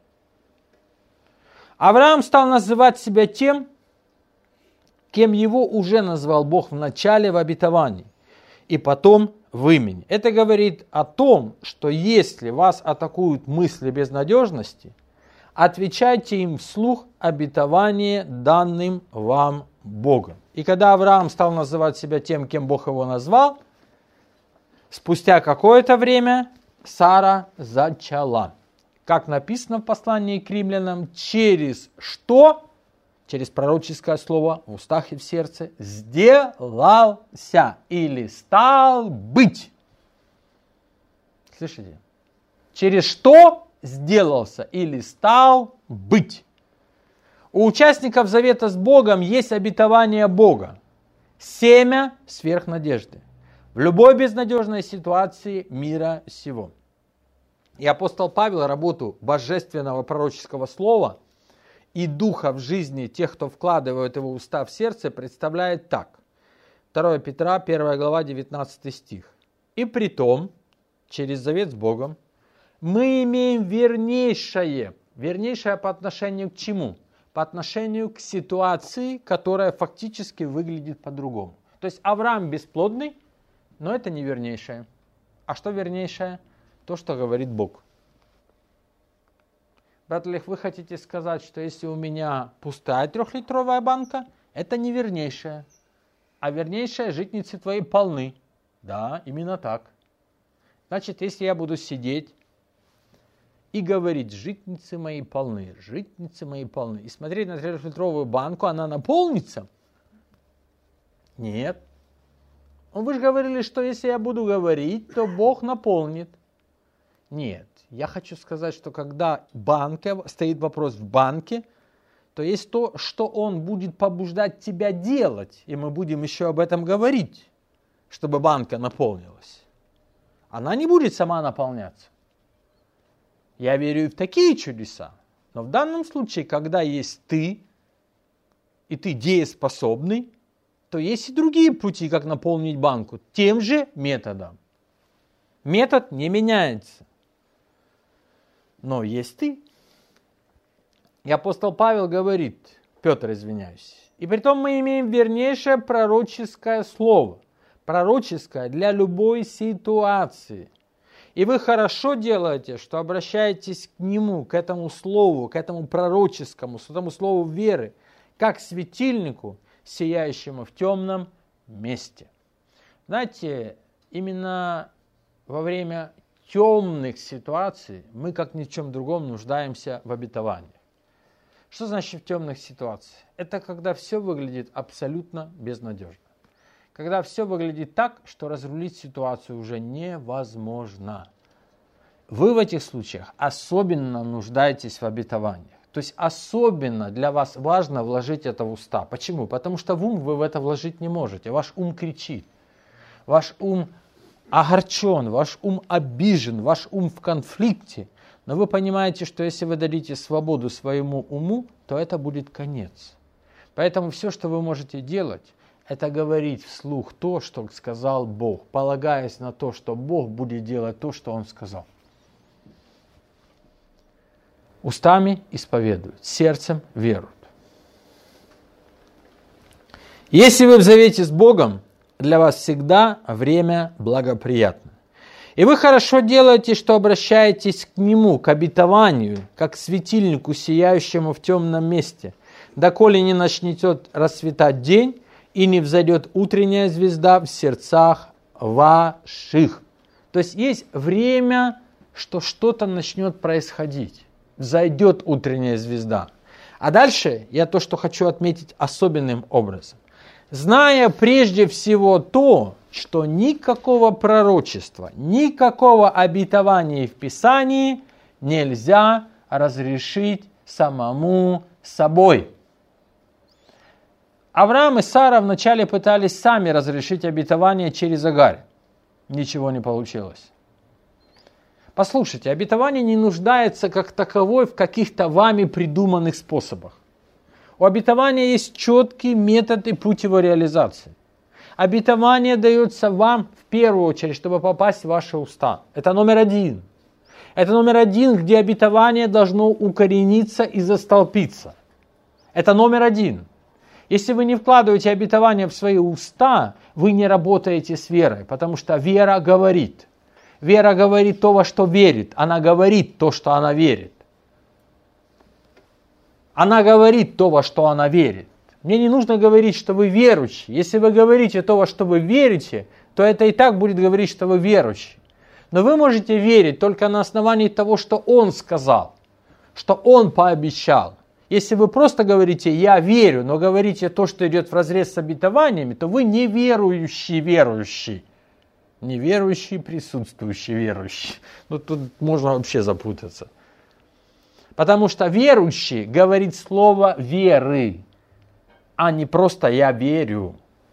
Авраам стал называть себя тем, кем его уже назвал Бог в начале в обетовании, и потом в имени. Это говорит о том, что если вас атакуют мысли безнадежности, отвечайте им вслух обетование, данным вам Богом. И когда Авраам стал называть себя тем, кем Бог его назвал, спустя какое-то время Сара зачала. Как написано в послании к римлянам, через что? Через пророческое слово в устах и в сердце, сделался или стал быть. Слышите? Через что сделался или стал быть. У участников завета с Богом есть обетование Бога. Семя сверхнадежды. В любой безнадежной ситуации мира сего. И апостол Павел работу божественного пророческого слова и духа в жизни тех, кто вкладывает его в уста в сердце, представляет так. второе Петра, первая глава, девятнадцатый стих. «И притом, через завет с Богом, мы имеем вернейшее, вернейшее по отношению к чему? По отношению к ситуации, которая фактически выглядит по-другому. То есть Авраам бесплодный, но это не вернейшее. А что вернейшее? То, что говорит Бог. Брат Олег, вы хотите сказать, что если у меня пустая трехлитровая банка, это не вернейшее. А вернейшее, житницы твои полны. Да, именно так. Значит, если я буду сидеть и говорить, житницы мои полны, житницы мои полны, и смотреть на трехлитровую банку, она наполнится? Нет. Вы же говорили, что если я буду говорить, то Бог наполнит. Нет. Я хочу сказать, что когда банка, стоит вопрос в банке, то есть то, что он будет побуждать тебя делать, и мы будем еще об этом говорить, чтобы банка наполнилась. Она не будет сама наполняться. Я верю и в такие чудеса. Но в данном случае, когда есть ты, и ты дееспособный, то есть и другие пути, как наполнить банку, тем же методом. Метод не меняется. Но есть ты. И апостол Павел говорит, Петр, извиняюсь, и притом мы имеем вернейшее пророческое слово, пророческое для любой ситуации. И вы хорошо делаете, что обращаетесь к нему, к этому слову, к этому пророческому, к этому слову веры, как к светильнику, сияющему в темном месте. Знаете, именно во время темных ситуаций мы, как ни в чем другом, нуждаемся в обетовании. Что значит в темных ситуациях? Это когда все выглядит абсолютно безнадежно. Когда все выглядит так, что разрулить ситуацию уже невозможно. Вы в этих случаях особенно нуждаетесь в обетованиях. То есть особенно для вас важно вложить это в уста. Почему? Потому что в ум вы в это вложить не можете. Ваш ум кричит. Ваш ум огорчен, ваш ум обижен, ваш ум в конфликте. Но вы понимаете, что если вы дадите свободу своему уму, то это будет конец. Поэтому все, что вы можете делать, это говорить вслух то, что сказал Бог, полагаясь на то, что Бог будет делать то, что Он сказал. Устами исповедуют, сердцем веруют. Если вы в завете с Богом, для вас всегда время благоприятно. И вы хорошо делаете, что обращаетесь к Нему, к обетованию, как к светильнику, сияющему в темном месте, доколе не начнет расцветать день и не взойдет утренняя звезда в сердцах ваших. То есть есть время, что что-то начнет происходить. Взойдет утренняя звезда. А дальше я то, что хочу отметить особенным образом. Зная прежде всего то, что никакого пророчества, никакого обетования в Писании нельзя разрешить самому собой. Авраам и Сара вначале пытались сами разрешить обетование через Агарь. Ничего не получилось. Послушайте, обетование не нуждается как таковой в каких-то вами придуманных способах. У обетования есть четкий метод и путь его реализации. Обетование дается вам в первую очередь, чтобы попасть в ваши уста. Это номер один. Это номер один, где обетование должно укорениться и застолпиться. Это номер один. Если вы не вкладываете обетование в свои уста, вы не работаете с верой, потому что вера говорит. Вера говорит то, во что верит. Она говорит то, что она верит. Она говорит то, во что она верит. Мне не нужно говорить, что вы верующий. Если вы говорите то, во что вы верите, то это и так будет говорить, что вы верующий. Но вы можете верить только на основании того, что Он сказал, что Он пообещал. Если вы просто говорите «я верю», но говорите то, что идет вразрез с обетованиями, то вы неверующий верующий. Неверующий, присутствующий верующий. Ну, тут можно вообще запутаться. Потому что верующий говорит слово веры, а не просто «я верю».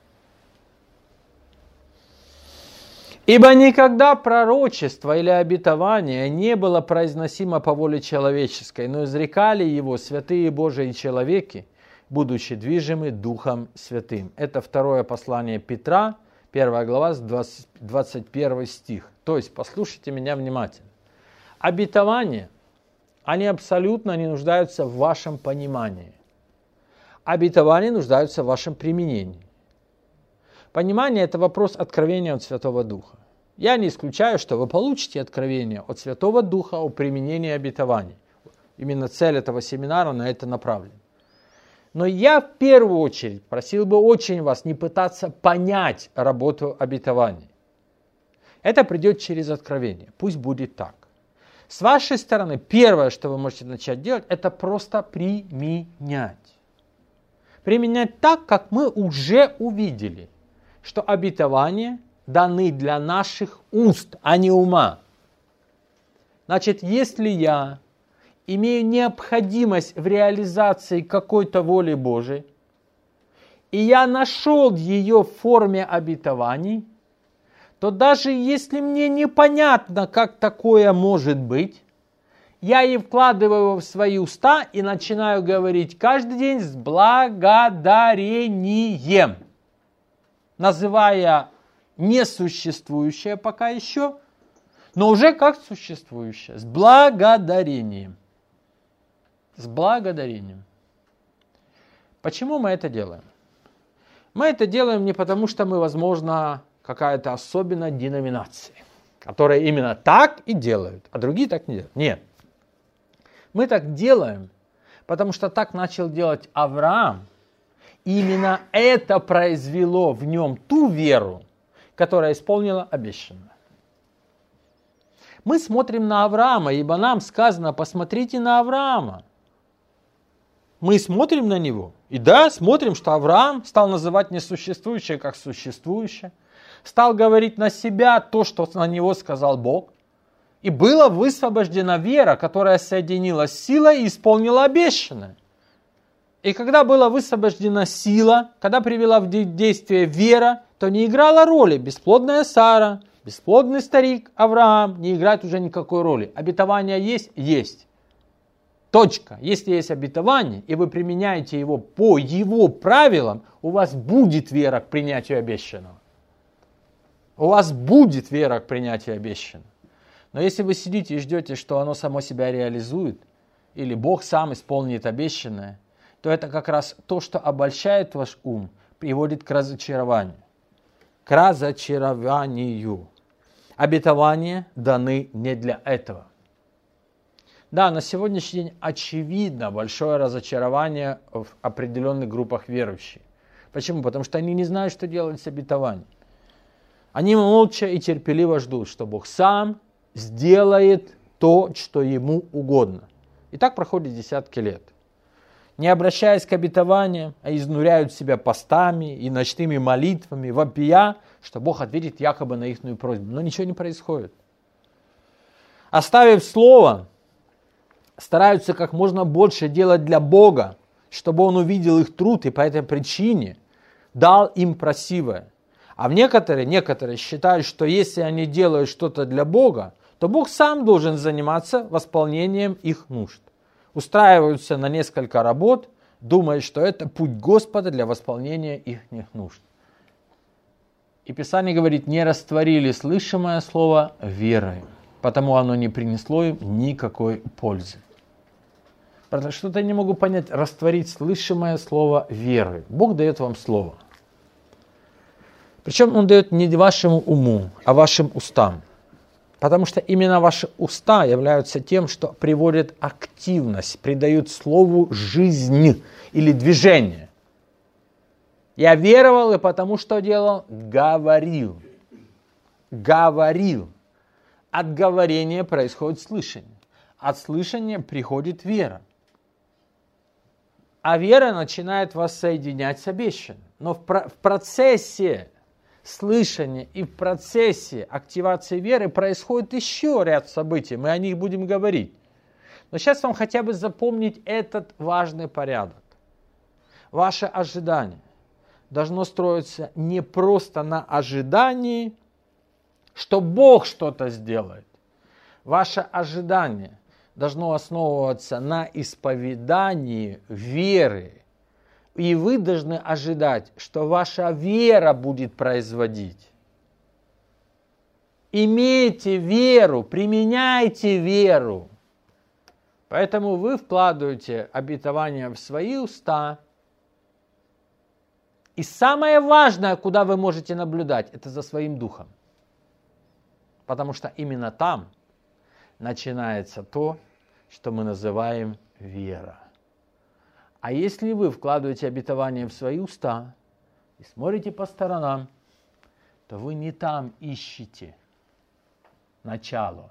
Ибо никогда пророчество или обетование не было произносимо по воле человеческой, но изрекали его святые Божии человеки, будучи движимы Духом Святым. Это второе послание Петра, первая глава, двадцать первый стих. То есть, послушайте меня внимательно. Обетования, они абсолютно не нуждаются в вашем понимании. Обетования нуждаются в вашем применении. Понимание – это вопрос откровения от Святого Духа. Я не исключаю, что вы получите откровение от Святого Духа о применении обетований. Именно цель этого семинара на это направлена. Но я в первую очередь просил бы очень вас не пытаться понять работу обетований. Это придет через откровение. Пусть будет так. С вашей стороны, первое, что вы можете начать делать, это просто применять. Применять так, как мы уже увидели, что обетования даны для наших уст, а не ума. Значит, если я имею необходимость в реализации какой-то воли Божией, и я нашел ее в форме обетований, то даже если мне непонятно, как такое может быть, я и вкладываю его в свои уста и начинаю говорить каждый день с благодарением, называя несуществующее пока еще, но уже как существующее, с благодарением. С благодарением. Почему мы это делаем? Мы это делаем не потому, что мы, возможно, какая-то особенная деноминация, которая именно так и делают, а другие так не делают. Нет. Мы так делаем, потому что так начал делать Авраам. И именно это произвело в нем ту веру, которая исполнила обещанное. Мы смотрим на Авраама, ибо нам сказано, посмотрите на Авраама. Мы смотрим на него. И да, смотрим, что Авраам стал называть несуществующее как существующее. Стал говорить на себя то, что на него сказал Бог. И была высвобождена вера, которая соединилась с силой и исполнила обещанное. И когда была высвобождена сила, когда привела в действие вера, то не играла роли бесплодная Сара, бесплодный старик Авраам, не играет уже никакой роли. Обетование есть? Есть. Точка. Если есть обетование, и вы применяете его по его правилам, у вас будет вера к принятию обещанного. У вас будет вера к принятию обещанного. Но если вы сидите и ждете, что оно само себя реализует, или Бог сам исполнит обещанное, то это как раз то, что обольщает ваш ум, приводит к разочарованию. К разочарованию. Обетования даны не для этого. Да, на сегодняшний день очевидно большое разочарование в определенных группах верующих. Почему? Потому что они не знают, что делать с обетованием. Они молча и терпеливо ждут, что Бог сам сделает то, что ему угодно. И так проходит десятки лет. Не обращаясь к обетованиям, а изнуряют себя постами и ночными молитвами, вопия, что Бог ответит якобы на их просьбу. Но ничего не происходит. Оставив слово, стараются как можно больше делать для Бога, чтобы Он увидел их труд и по этой причине дал им просивое. А в некоторые, некоторые считают, что если они делают что-то для Бога, то Бог сам должен заниматься восполнением их нужд. Устраиваются на несколько работ, думая, что это путь Господа для восполнения их нужд. И Писание говорит, не растворили слышимое слово верой, потому оно не принесло им никакой пользы. Потому что-то я не могу понять, растворить слышимое слово верой. Бог дает вам слово. Причем Он дает не вашему уму, а вашим устам. Потому что именно ваши уста являются тем, что приводит активность, придают слову жизнь или движение. Я веровал, и потому что делал? Говорил. Говорил. От говорения происходит слышание. От слышания приходит вера. А вера начинает вас соединять с обещанным. Но в, про- в процессе слышания и в процессе активации веры происходит еще ряд событий. Мы о них будем говорить. Но сейчас вам хотя бы запомнить этот важный порядок. Ваше ожидание должно строиться не просто на ожидании, что Бог что-то сделает. Ваше ожидание должно основываться на исповедании веры. И вы должны ожидать, что ваша вера будет производить. Имейте веру, применяйте веру. Поэтому вы вкладываете обетование в свои уста. И самое важное, куда вы можете наблюдать, это за своим духом. Потому что именно там начинается то, что мы называем вера. А если вы вкладываете обетование в свои уста и смотрите по сторонам, то вы не там ищете начало.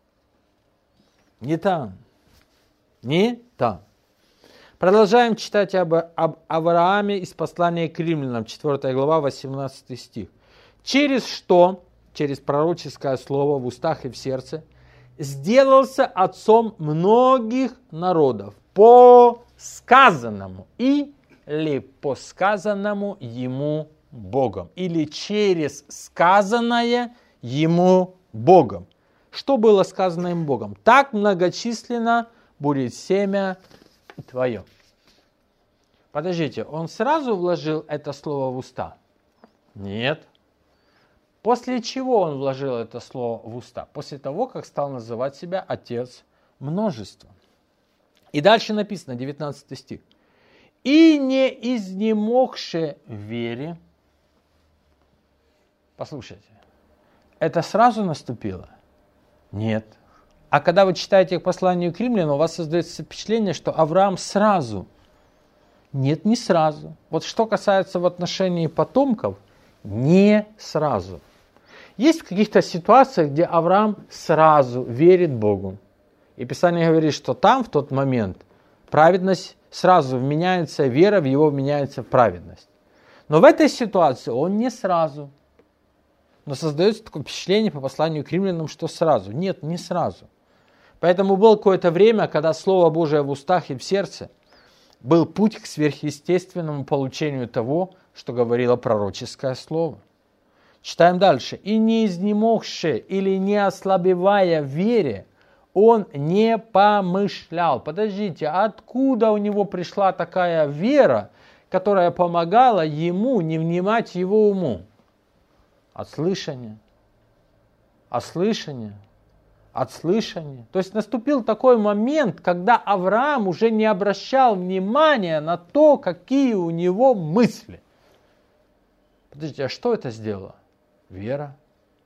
Не там. Не там. Продолжаем читать об, об Аврааме из послания к Римлянам, четвёртая глава, восемнадцатый стих. Через что, через пророческое слово в устах и в сердце, сделался отцом многих народов по сказанному или по сказанному ему Богом, или через сказанное ему Богом. Что было сказано им Богом? Так многочисленно будет семя твое. Подождите, он сразу вложил это слово в уста? Нет. После чего он вложил это слово в уста? После того, как стал называть себя отец множества. И дальше написано, девятнадцатый стих. «И не изнемогши в вере». Послушайте, это сразу наступило? Нет. А когда вы читаете к посланию к римлянам, у вас создается впечатление, что Авраам сразу. Нет, не сразу. Вот что касается в отношении потомков, не сразу. Есть в каких-то ситуациях, где Авраам сразу верит Богу. И Писание говорит, что там в тот момент праведность сразу вменяется, вера в его вменяется в праведность. Но в этой ситуации он не сразу. Но создается такое впечатление по посланию к римлянам, что сразу. Нет, не сразу. Поэтому было какое-то время, когда Слово Божие в устах и в сердце был путь к сверхъестественному получению того, что говорило пророческое слово. Читаем дальше. «И не изнемогши или не ослабевая в вере, он не помышлял». Подождите, откуда у него пришла такая вера, которая помогала ему не внимать его уму? От слышания. От слышания. От слышания. То есть наступил такой момент, когда Авраам уже не обращал внимания на то, какие у него мысли. Подождите, а что это сделало? Вера.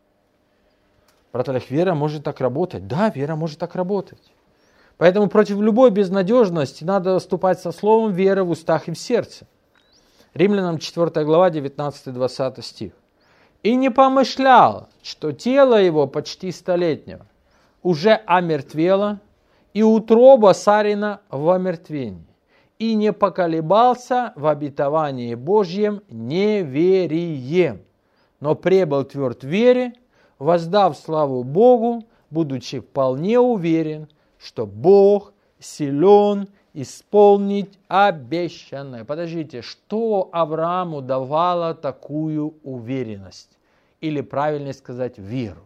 Брат Олег, вера может так работать. Да, вера может так работать. Поэтому против любой безнадежности надо выступать со словом веры в устах и в сердце. Римлянам четвёртая глава, девятнадцатый-двадцатый стих. «И не помышлял, что тело его почти столетнего уже омертвело, и утроба Сарина в омертвении, и не поколебался в обетовании Божьем неверием, но пребыл тверд в вере, воздав славу Богу, будучи вполне уверен, что Бог силен исполнить обещанное». Подождите, что Аврааму давало такую уверенность? Или правильнее сказать, веру?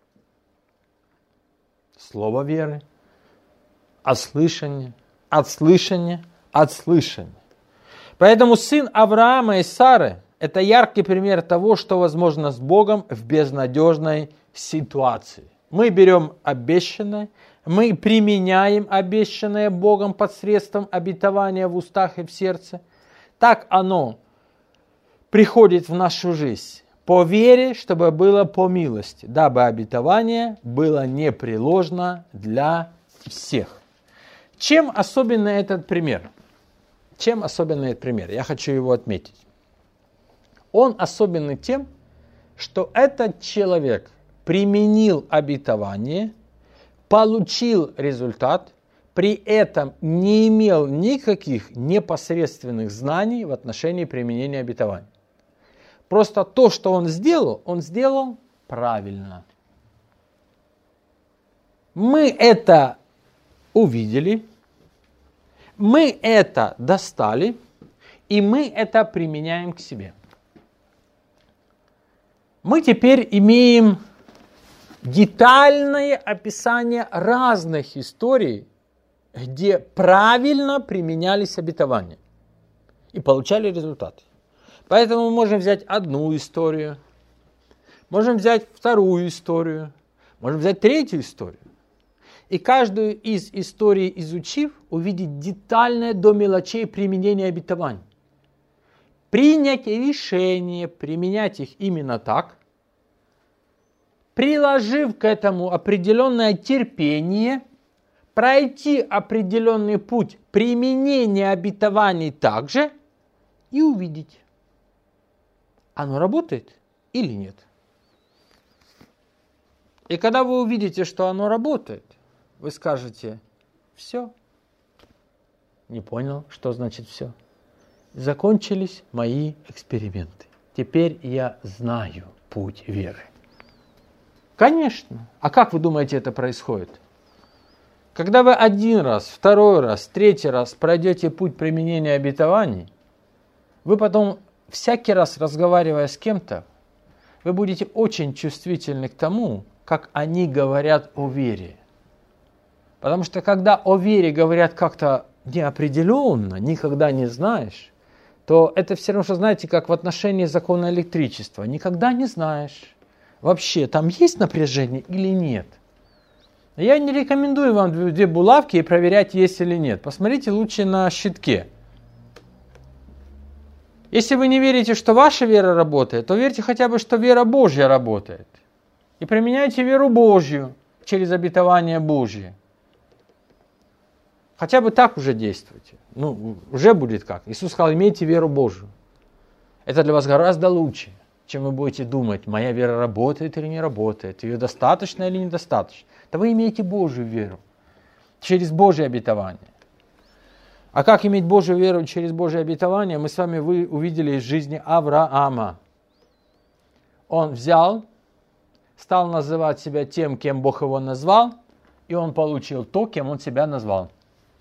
Слово веры, от слышания, от слышания, от слышания. Поэтому сын Авраама и Сары – это яркий пример того, что возможно с Богом в безнадежной ситуации. Мы берем обещанное, мы применяем обещанное Богом посредством обетования в устах и в сердце. Так оно приходит в нашу жизнь по вере, чтобы было по милости, дабы обетование было непреложно для всех. Чем особенный этот пример? Чем особенный этот пример? Я хочу его отметить. Он особенный тем, что этот человек применил обетование, получил результат, при этом не имел никаких непосредственных знаний в отношении применения обетования. Просто то, что он сделал, он сделал правильно. Мы это увидели, мы это достали, и мы это применяем к себе. Мы теперь имеем детальное описание разных историй, где правильно применялись обетования и получали результаты. Поэтому мы можем взять одну историю, можем взять вторую историю, можем взять третью историю. И каждую из историй изучив, увидеть детальное до мелочей применение обетований. Принять решение применять их именно так, приложив к этому определенное терпение, пройти определенный путь применения обетований также и увидеть, оно работает или нет. И когда вы увидите, что оно работает, вы скажете: все. Не понял, что значит все. Закончились мои эксперименты. Теперь я знаю путь веры. Конечно. А как вы думаете, это происходит? Когда вы один раз, второй раз, третий раз пройдете путь применения обетований, вы потом, всякий раз разговаривая с кем-то, вы будете очень чувствительны к тому, как они говорят о вере. Потому что когда о вере говорят как-то неопределенно, никогда не знаешь, то это все равно, что, знаете, как в отношении закона электричества. Никогда не знаешь, вообще там есть напряжение или нет. Я не рекомендую вам две булавки и проверять, есть или нет. Посмотрите лучше на щитке. Если вы не верите, что ваша вера работает, то верьте хотя бы, что вера Божья работает. И применяйте веру Божью через обетование Божье. Хотя бы так уже действуйте. Ну, уже будет как. Иисус сказал, имейте веру Божью. Это для вас гораздо лучше, чем вы будете думать, моя вера работает или не работает, ее достаточно или недостаточно. Да вы имеете Божью веру через Божье обетование. А как иметь Божью веру через Божье обетование, мы с вами вы увидели из жизни Авраама. Он взял, стал называть себя тем, кем Бог его назвал, и он получил то, кем он себя назвал.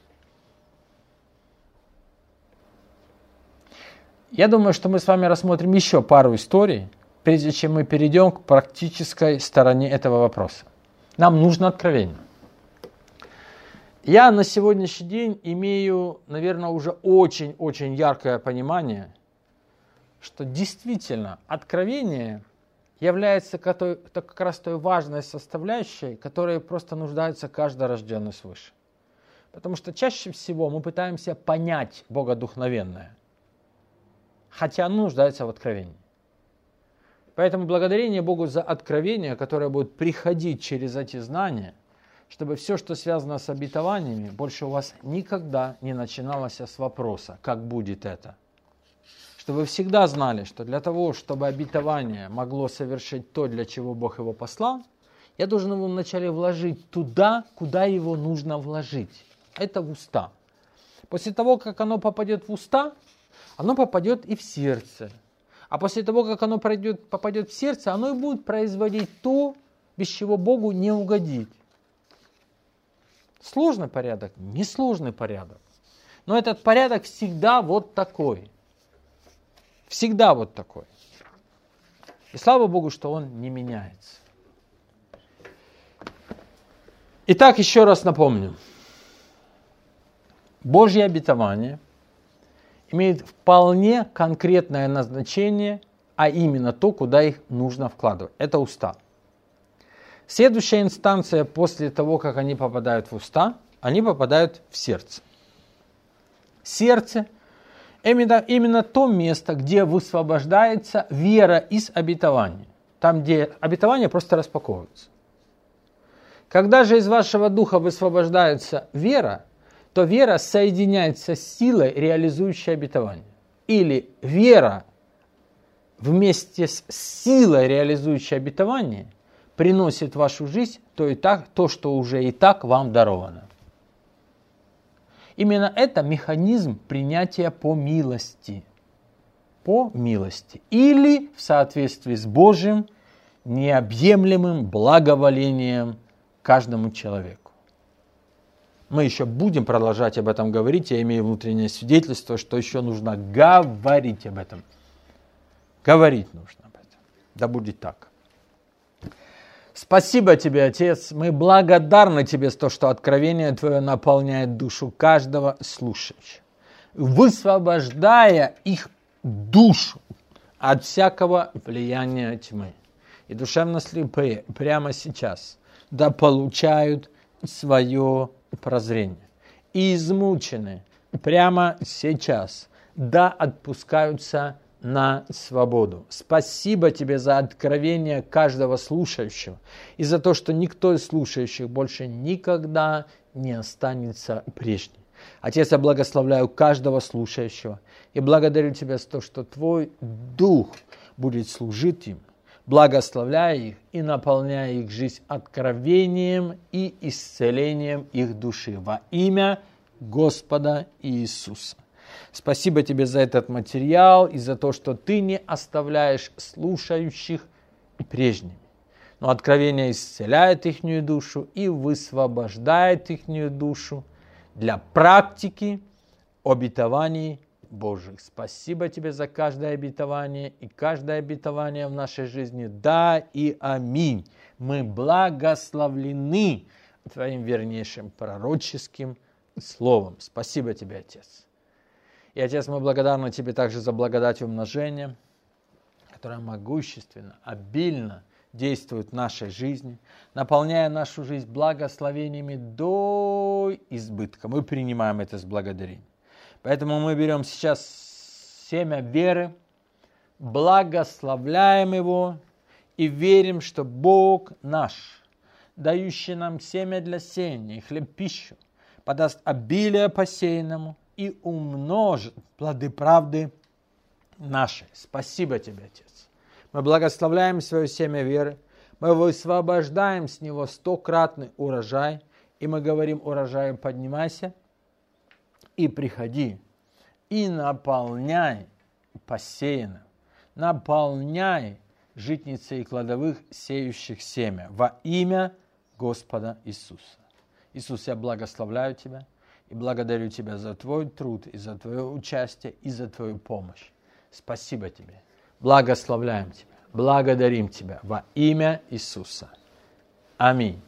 Я думаю, что мы с вами рассмотрим еще пару историй, прежде чем мы перейдем к практической стороне этого вопроса. Нам нужно откровение. Я на сегодняшний день имею, наверное, уже очень-очень яркое понимание, что действительно откровение является как раз той важной составляющей, которой просто нуждается каждый рожденный свыше. Потому что чаще всего мы пытаемся понять богодухновенное, хотя оно нуждается в откровении. Поэтому благодарение Богу за откровение, которое будет приходить через эти знания, чтобы все, что связано с обетованиями, больше у вас никогда не начиналось с вопроса, как будет это. Чтобы вы всегда знали, что для того, чтобы обетование могло совершить то, для чего Бог его послал, я должен его вначале вложить туда, куда его нужно вложить. Это в уста. После того, как оно попадет в уста, оно попадет и в сердце. А после того, как оно пройдет, попадет в сердце, оно и будет производить то, без чего Богу не угодить. Сложный порядок? Несложный порядок. Но этот порядок всегда вот такой. Всегда вот такой. И слава Богу, что он не меняется. Итак, еще раз напомню. Божье обетование имеет вполне конкретное назначение, а именно то, куда их нужно вкладывать. Это уста. Следующая инстанция после того, как они попадают в уста, они попадают в сердце. Сердце – именно, именно то место, где высвобождается вера из обетования. Там, где обетование просто распаковывается. Когда же из вашего духа высвобождается вера, то вера соединяется с силой, реализующей обетование. Или вера вместе с силой, реализующей обетование, приносит в вашу жизнь то, и так, то, что уже и так вам даровано. Именно это механизм принятия по милости. По милости. Или в соответствии с Божьим необъемлемым благоволением каждому человеку. Мы еще будем продолжать об этом говорить. Я имею внутреннее свидетельство, что еще нужно говорить об этом. Говорить нужно об этом. Да будет так. Спасибо тебе, Отец. Мы благодарны тебе за то, что откровение Твое наполняет душу каждого слушающего, высвобождая их душу от всякого влияния тьмы. И душевно слепые прямо сейчас да получают свое прозрение. И измученные прямо сейчас да отпускаются на свободу. Спасибо тебе за откровение каждого слушающего и за то, что никто из слушающих больше никогда не останется прежним. Отец, я благословляю каждого слушающего и благодарю тебя за то, что твой Дух будет служить им, благословляя их и наполняя их жизнь откровением и исцелением их души во имя Господа Иисуса. Спасибо тебе за этот материал и за то, что ты не оставляешь слушающих прежними. Но откровение исцеляет ихнюю душу и высвобождает ихнюю душу для практики обетований Божьих. Спасибо Тебе за каждое обетование и каждое обетование в нашей жизни. Да и аминь. Мы благословлены Твоим вернейшим пророческим словом. Спасибо Тебе, Отец. И, Отец, мы благодарны Тебе также за благодать умножения, которая могущественно, обильно действует в нашей жизни, наполняя нашу жизнь благословениями до избытка. Мы принимаем это с благодарением. Поэтому мы берем сейчас семя веры, благословляем его и верим, что Бог наш, дающий нам семя для сеяния и хлеб пищу, подаст обилие посеянному и умножит плоды правды нашей. Спасибо Тебе, Отец. Мы благословляем свое семя веры, мы высвобождаем с него стократный урожай, и мы говорим урожаю: поднимайся и приходи, и наполняй посеянным, наполняй житницы и кладовых, сеющих семя, во имя Господа Иисуса. Иисус, я благословляю Тебя и благодарю Тебя за Твой труд, и за Твое участие, и за Твою помощь. Спасибо Тебе. Благословляем Тебя, благодарим Тебя во имя Иисуса. Аминь.